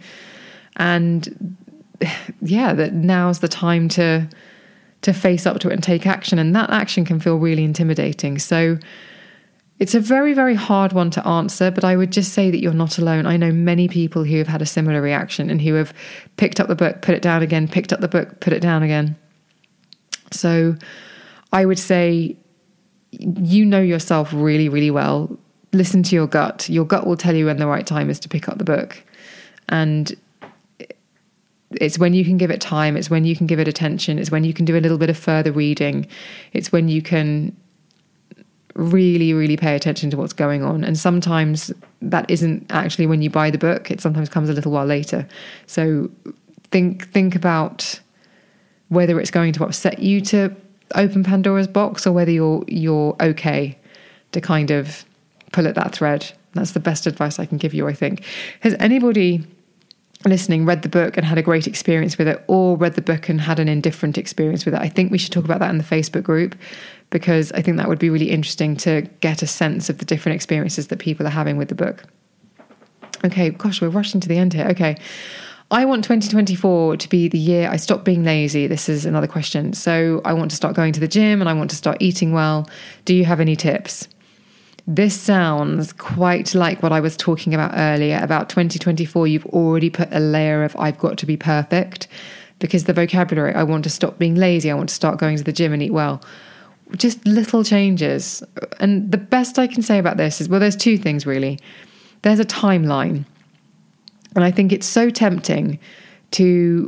And yeah, that now's the time to face up to it and take action. And that action can feel really intimidating. So it's a very, very hard one to answer, but I would just say that you're not alone. I know many people who have had a similar reaction and who have picked up the book, put it down again, picked up the book, put it down again. So I would say, you know yourself really, really well. Listen to your gut. Your gut will tell you when the right time is to pick up the book. And it's when you can give it time. It's when you can give it attention. It's when you can do a little bit of further reading. It's when you can really, really pay attention to what's going on. And sometimes that isn't actually when you buy the book. It sometimes comes a little while later. So think about whether it's going to upset you to open Pandora's box, or whether you're okay to kind of pull at that thread. That's the best advice I can give you, I think. Has anybody listening read the book and had a great experience with it, or read the book and had an indifferent experience with it? I think we should talk about that in the Facebook group, because I think that would be really interesting to get a sense of the different experiences that people are having with the book. Okay, gosh, we're rushing to the end here. Okay. I want 2024 to be the year I stop being lazy. This is another question. So I want to start going to the gym and I want to start eating well. Do you have any tips? This sounds quite like what I was talking about earlier about 2024. You've already put a layer of I've got to be perfect, because the vocabulary, I want to stop being lazy. I want to start going to the gym and eat well. Just little changes. And the best I can say about this is, well, there's two things really. There's a timeline. And I think it's so tempting to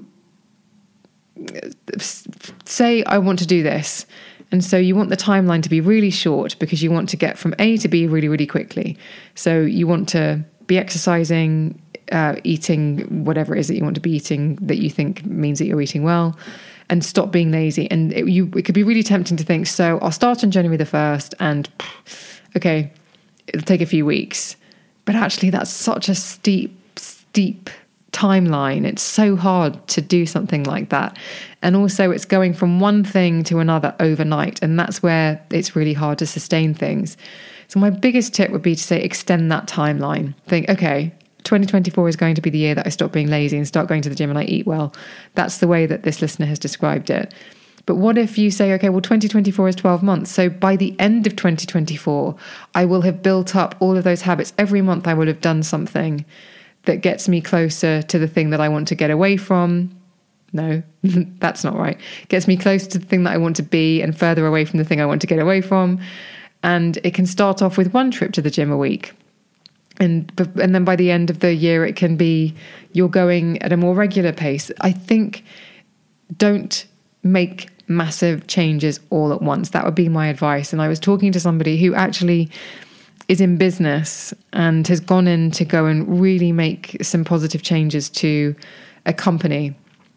say, I want to do this. And so you want the timeline to be really short, because you want to get from A to B really, really quickly. So you want to be exercising, eating whatever it is that you want to be eating that you think means that you're eating well, and stop being lazy. And it could be really tempting to think, so I'll start on January the 1st and okay, it'll take a few weeks. But actually that's such a steep timeline. It's so hard to do something like that. And also it's going from one thing to another overnight. And that's where it's really hard to sustain things. So my biggest tip would be to say, extend that timeline. Think, okay, 2024 is going to be the year that I stop being lazy and start going to the gym and I eat well. That's the way that this listener has described it. But what if you say, okay, well, 2024 is 12 months. So by the end of 2024, I will have built up all of those habits. Every month I will have done something that gets me closer to the thing that I want to get away from. No, that's not right. Gets me closer to the thing that I want to be and further away from the thing I want to get away from. And it can start off with one trip to the gym a week. And then by the end of the year, it can be you're going at a more regular pace. I think don't make massive changes all at once. That would be my advice. And I was talking to somebody who actually is in business and has gone in to go and really make some positive changes to a company.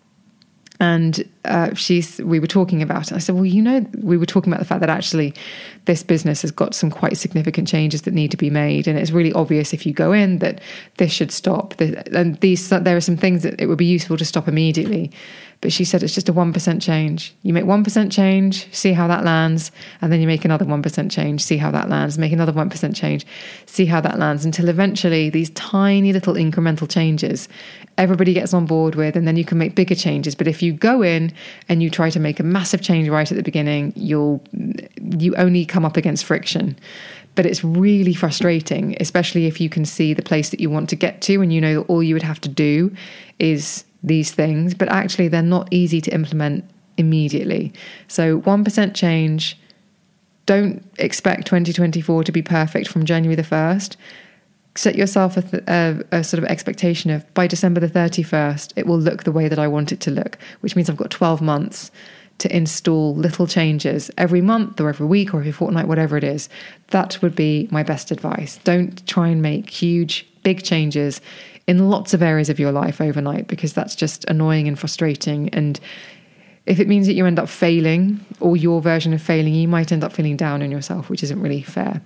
And we were talking about it. I said, well, we were talking about the fact that actually this business has got some quite significant changes that need to be made. And it's really obvious if you go in that this should stop. And there are some things that it would be useful to stop immediately. But she said it's just a 1% change. You make 1% change, see how that lands. And then you make another 1% change, see how that lands. Make another 1% change, see how that lands. Until eventually these tiny little incremental changes everybody gets on board with, and then you can make bigger changes. But if you go in and you try to make a massive change right at the beginning, you only come up against friction. But it's really frustrating, especially if you can see the place that you want to get to and you know that all you would have to do is these things, but actually they're not easy to implement immediately. So 1% change. Don't expect 2024 to be perfect from January the 1st. Set yourself a sort of expectation of by December the 31st, it will look the way that I want it to look, which means I've got 12 months to install little changes every month or every week or every fortnight, whatever it is. That would be my best advice. Don't try and make huge, big changes in lots of areas of your life overnight, because that's just annoying and frustrating. And if it means that you end up failing, or your version of failing, you might end up feeling down on yourself, which isn't really fair.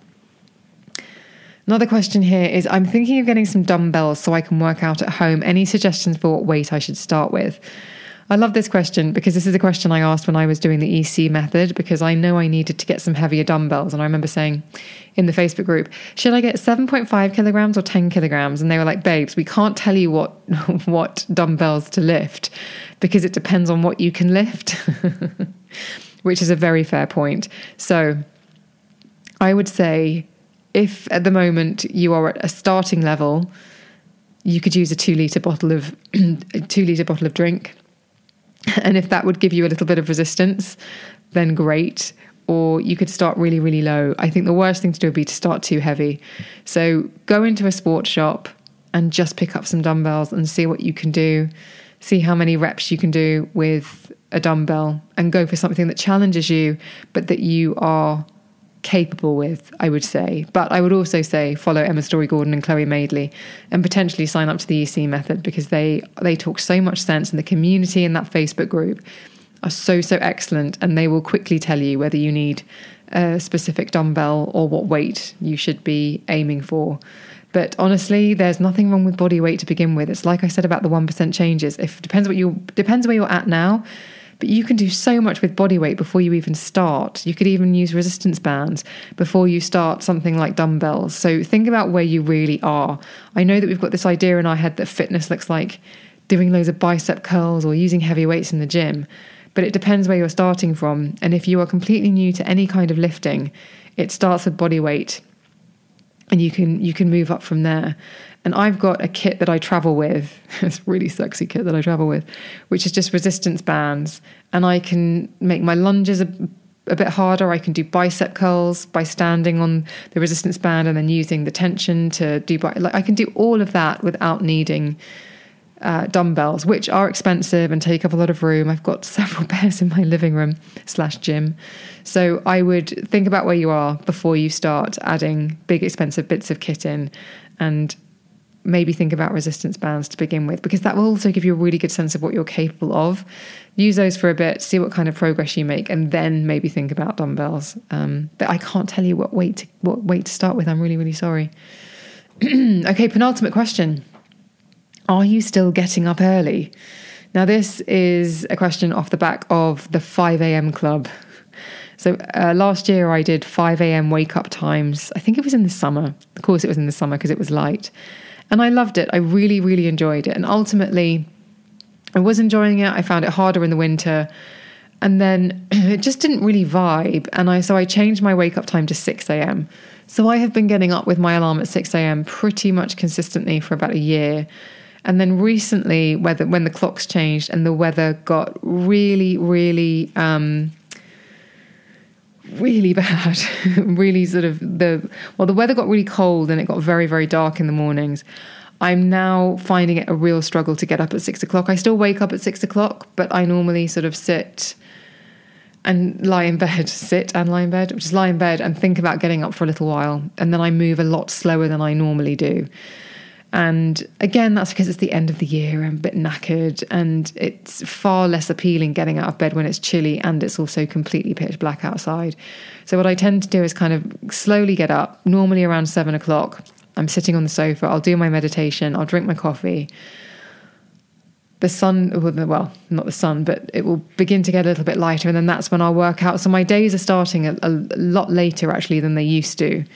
Another question here is, I'm thinking of getting some dumbbells so I can work out at home. Any suggestions for what weight I should start with? I love this question because this is a question I asked when I was doing the EC method, because I know I needed to get some heavier dumbbells. And I remember saying in the Facebook group, should I get 7.5 kilograms or 10 kilograms? And they were like, babes, we can't tell you what dumbbells to lift because it depends on what you can lift, which is a very fair point. So I would say if at the moment you are at a starting level, you could use a 2 litre bottle of drink. And if that would give you a little bit of resistance, then great. Or you could start really, really low. I think the worst thing to do would be to start too heavy. So go into a sports shop and just pick up some dumbbells and see what you can do. See how many reps you can do with a dumbbell, and go for something that challenges you, but that you are capable with, I would say. But I would also say follow Emma Story-Gordon and Chloe Madeley, and potentially sign up to the EC method, because they talk so much sense, and the community in that Facebook group are so excellent, and they will quickly tell you whether you need a specific dumbbell or what weight you should be aiming for. But honestly, there's nothing wrong with body weight to begin with. It's like I said about the 1% changes. Depends where you're at now, but you can do so much with body weight before you even start. You could even use resistance bands before you start something like dumbbells. So think about where you really are. I know that we've got this idea in our head that fitness looks like doing loads of bicep curls or using heavy weights in the gym, but it depends where you're starting from. And if you are completely new to any kind of lifting, it starts with body weight, and you can move up from there. And I've got a kit that I travel with, it's a really sexy kit that I travel with, which is just resistance bands. And I can make my lunges a bit harder. I can do bicep curls by standing on the resistance band and then using the tension to do, I can do all of that without needing dumbbells, which are expensive and take up a lot of room. I've got several pairs in my living room / gym. So I would think about where you are before you start adding big expensive bits of kit in, and maybe think about resistance bands to begin with, because that will also give you a really good sense of what you're capable of. Use those for a bit, see what kind of progress you make, and then maybe think about dumbbells. But I can't tell you what weight to start with. I'm really, really sorry. Okay, penultimate question. Are you still getting up early? Now, this is a question off the back of the 5 a.m. club. So last year I did 5 a.m. wake up times. I think it was in the summer. Of course it was in the summer because it was light. And I loved it. I really, really enjoyed it. And ultimately I was enjoying it. I found it harder in the winter. And then it just didn't really vibe. And so I changed my wake up time to 6 a.m. So I have been getting up with my alarm at 6 a.m. pretty much consistently for about a year. And then recently, when the clocks changed and the weather got really, really, really bad, really sort of the weather got really cold and it got very, very dark in the mornings. I'm now finding it a real struggle to get up at 6 o'clock. I still wake up at 6 o'clock, but I normally sort of sit and lie in bed, just lie in bed and think about getting up for a little while. And then I move a lot slower than I normally do. And again, that's because it's the end of the year. I'm a bit knackered, and it's far less appealing getting out of bed when it's chilly and it's also completely pitch black outside. So what I tend to do is kind of slowly get up, normally around 7 o'clock. I'm sitting on the sofa. I'll do my meditation. I'll drink my coffee. The sun, well, not the sun, but it will begin to get a little bit lighter. And then that's when I'll work out. So my days are starting a lot later actually than they used to.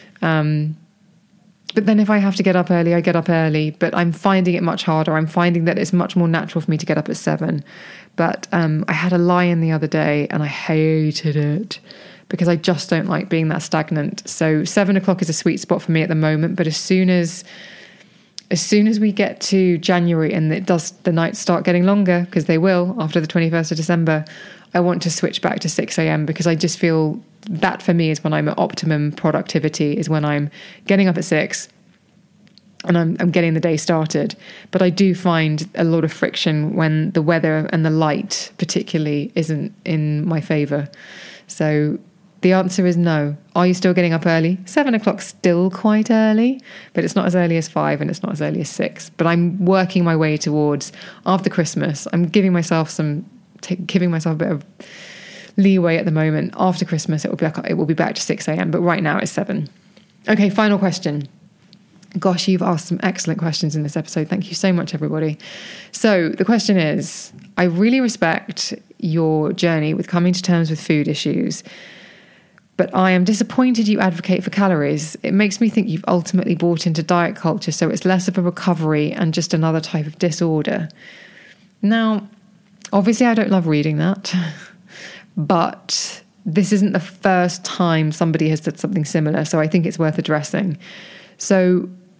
But then if I have to get up early, I get up early. But I'm finding it much harder. I'm finding that it's much more natural for me to get up at 7. But I had a lie-in the other day and I hated it because I just don't like being that stagnant. So 7 o'clock is a sweet spot for me at the moment. But as soon as we get to January and the nights start getting longer, because they will after the 21st of December, I want to switch back to 6 a.m. because I just feel that for me is when I'm at optimum productivity, is when I'm getting up at 6 and I'm getting the day started. But I do find a lot of friction when the weather and the light particularly isn't in my favour. So the answer is no. Are you still getting up early? 7 o'clock's still quite early, but it's not as early as 5 and it's not as early as 6. But I'm working my way towards, after Christmas, I'm giving myself a bit of leeway at the moment. After Christmas, it will be back to 6 a.m. But right now it's 7. Okay, final question. Gosh, you've asked some excellent questions in this episode. Thank you so much, everybody. So the question is, I really respect your journey with coming to terms with food issues, but I am disappointed you advocate for calories. It makes me think you've ultimately bought into diet culture, so it's less of a recovery and just another type of disorder. Now, obviously, I don't love reading that, but this isn't the first time somebody has said something similar, so I think it's worth addressing. So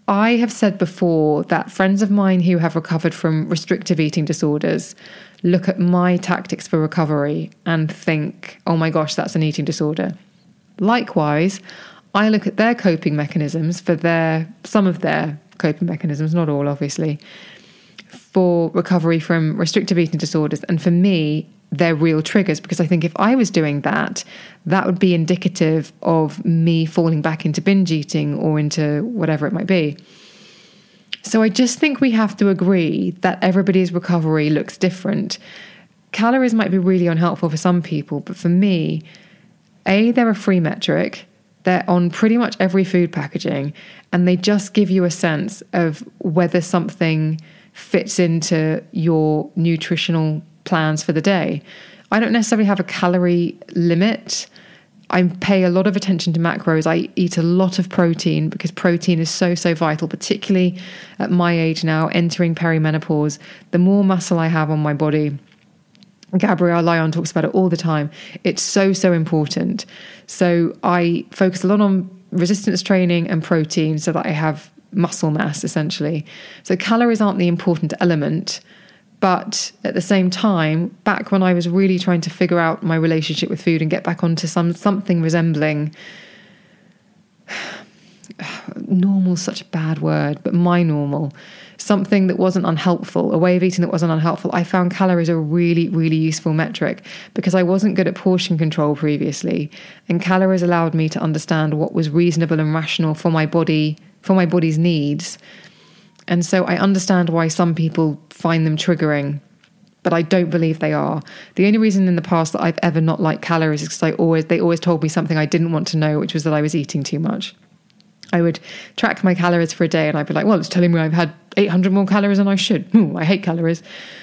I have said before that friends of mine who have recovered from restrictive eating disorders look at my tactics for recovery and think, oh my gosh, that's an eating disorder. Likewise, I look at their coping mechanisms for some of their coping mechanisms, not all obviously, for recovery from restrictive eating disorders. And for me, they're real triggers, because I think if I was doing that, that would be indicative of me falling back into binge eating or into whatever it might be. So I just think we have to agree that everybody's recovery looks different. Calories might be really unhelpful for some people, but for me, they're a free metric. They're on pretty much every food packaging, and they just give you a sense of whether something fits into your nutritional plans for the day. I don't necessarily have a calorie limit. I pay a lot of attention to macros. I eat a lot of protein because protein is so vital, particularly at my age now, entering perimenopause. The more muscle I have on my body, Gabrielle Lyon talks about it all the time. It's so important. So I focus a lot on resistance training and protein so that I have muscle mass, essentially. So calories aren't the important element. But at the same time, back when I was really trying to figure out my relationship with food and get back onto something resembling normal, such a bad word, but my normal, something that wasn't unhelpful, a way of eating that wasn't unhelpful, I found calories a really useful metric, because I wasn't good at portion control previously, and calories allowed me to understand what was reasonable and rational for my body, for my body's needs. And so I understand why some people find them triggering, but I don't believe they are. The only reason in the past that I've ever not liked calories is because they always told me something I didn't want to know, which was that I was eating too much. I would track my calories for a day and I'd be like, well, it's telling me I've had 800 more calories than I should. I hate calories.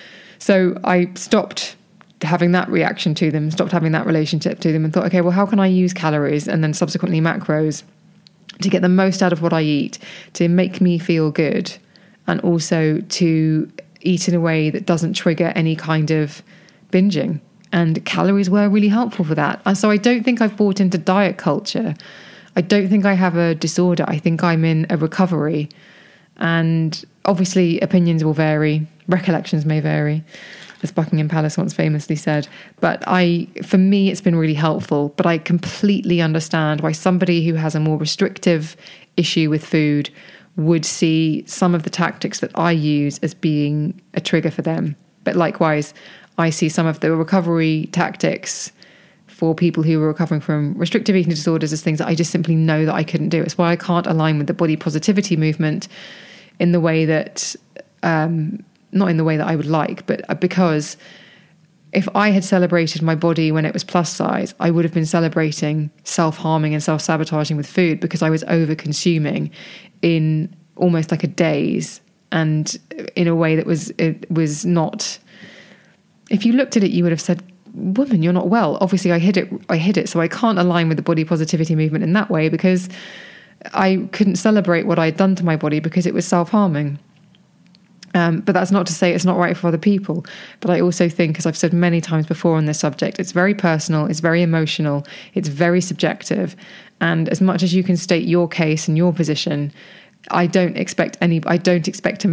So I stopped having that reaction to them, stopped having that relationship to them, and thought, okay, well, how can I use calories and then subsequently macros to get the most out of what I eat, to make me feel good, and also to eat in a way that doesn't trigger any kind of binging. And calories were really helpful for that. And so I don't think I've bought into diet culture. I don't think I have a disorder. I think I'm in a recovery. And obviously opinions will vary. Recollections may vary, as Buckingham Palace once famously said. But for me, it's been really helpful. But I completely understand why somebody who has a more restrictive issue with food would see some of the tactics that I use as being a trigger for them. But likewise, I see some of the recovery tactics for people who are recovering from restrictive eating disorders as things that I just simply know that I couldn't do. It's why I can't align with the body positivity movement in the way that, not in the way that I would like, but because if I had celebrated my body when it was plus size, I would have been celebrating self-harming and self-sabotaging with food, because I was over-consuming in almost like a daze, and in a way that was not... If you looked at it, you would have said, woman, you're not well. Obviously, I hid it. So I can't align with the body positivity movement in that way, because I couldn't celebrate what I'd done to my body because it was self-harming. But that's not to say it's not right for other people. But I also think, as I've said many times before on this subject, it's very personal, it's very emotional, it's very subjective. And as much as you can state your case and your position, I don't expect to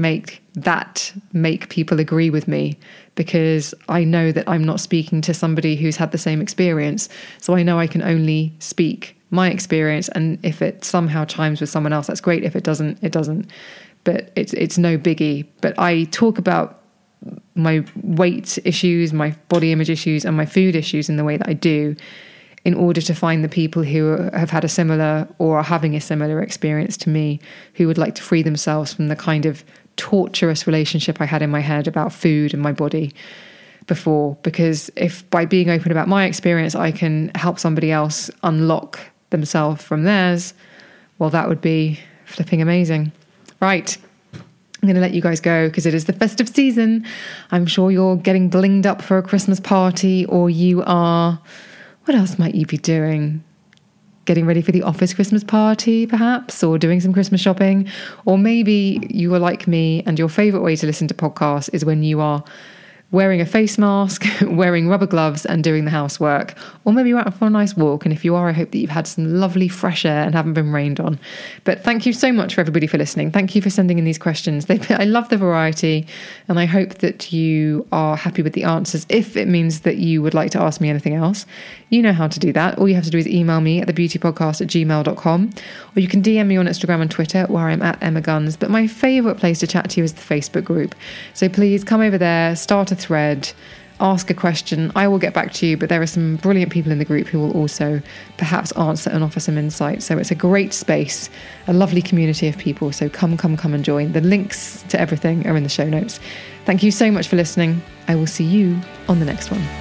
make people agree with me, because I know that I'm not speaking to somebody who's had the same experience. So I know I can only speak my experience, and if it somehow chimes with someone else, that's great. If it doesn't, it doesn't. But it's no biggie. But I talk about my weight issues, my body image issues, and my food issues in the way that I do, in order to find the people who have had a similar or are having a similar experience to me, who would like to free themselves from the kind of torturous relationship I had in my head about food and my body before. Because if by being open about my experience, I can help somebody else unlock themselves from theirs, well, that would be flipping amazing. Right. I'm going to let you guys go because it is the festive season. I'm sure you're getting blinged up for a Christmas party, or you are... What else might you be doing? Getting ready for the office Christmas party, perhaps, or doing some Christmas shopping. Or maybe you are like me and your favourite way to listen to podcasts is when you are wearing a face mask, wearing rubber gloves and doing the housework. Or maybe you're out for a nice walk. And if you are, I hope that you've had some lovely fresh air and haven't been rained on. But thank you so much for everybody for listening. Thank you for sending in these questions. I love the variety, and I hope that you are happy with the answers. If it means that you would like to ask me anything else, you know how to do that. All you have to do is email me at thebeautypodcast@gmail.com, or you can DM me on Instagram and Twitter where I'm at Emma Guns. But my favourite place to chat to you is the Facebook group. So please come over there, start a thread, ask a question. I will get back to you, but there are some brilliant people in the group who will also perhaps answer and offer some insight. So it's a great space, a lovely community of people. So come and join. The links to everything are in the show notes. Thank you so much for listening. I will see you on the next one.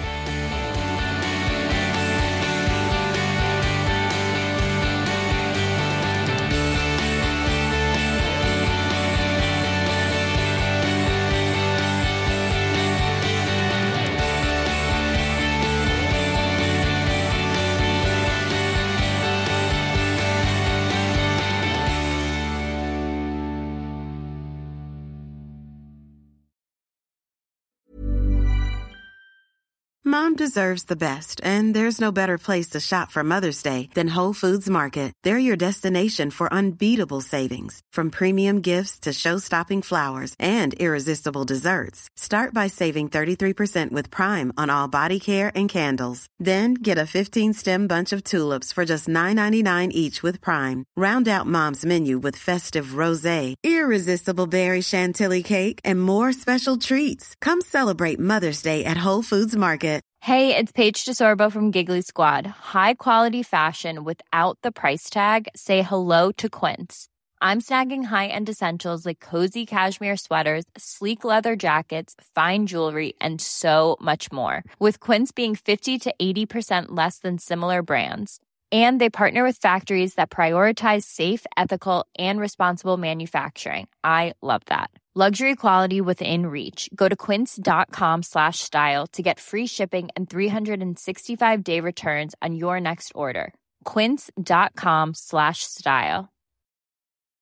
Mom deserves the best, and there's no better place to shop for Mother's Day than Whole Foods Market. They're your destination for unbeatable savings, from premium gifts to show-stopping flowers and irresistible desserts. Start by saving 33% with Prime on all body care and candles. Then get a 15-stem bunch of tulips for just $9.99 each with Prime. Round out Mom's menu with festive rosé, irresistible berry chantilly cake, and more special treats. Come celebrate Mother's Day at Whole Foods Market. Hey, it's Paige DeSorbo from Giggly Squad. High quality fashion without the price tag. Say hello to Quince. I'm snagging high-end essentials like cozy cashmere sweaters, sleek leather jackets, fine jewelry, and so much more. With Quince being 50 to 80% less than similar brands. And they partner with factories that prioritize safe, ethical, and responsible manufacturing. I love that. Luxury quality within reach. Go to quince.com/style to get free shipping and 365-day returns on your next order. Quince.com/style.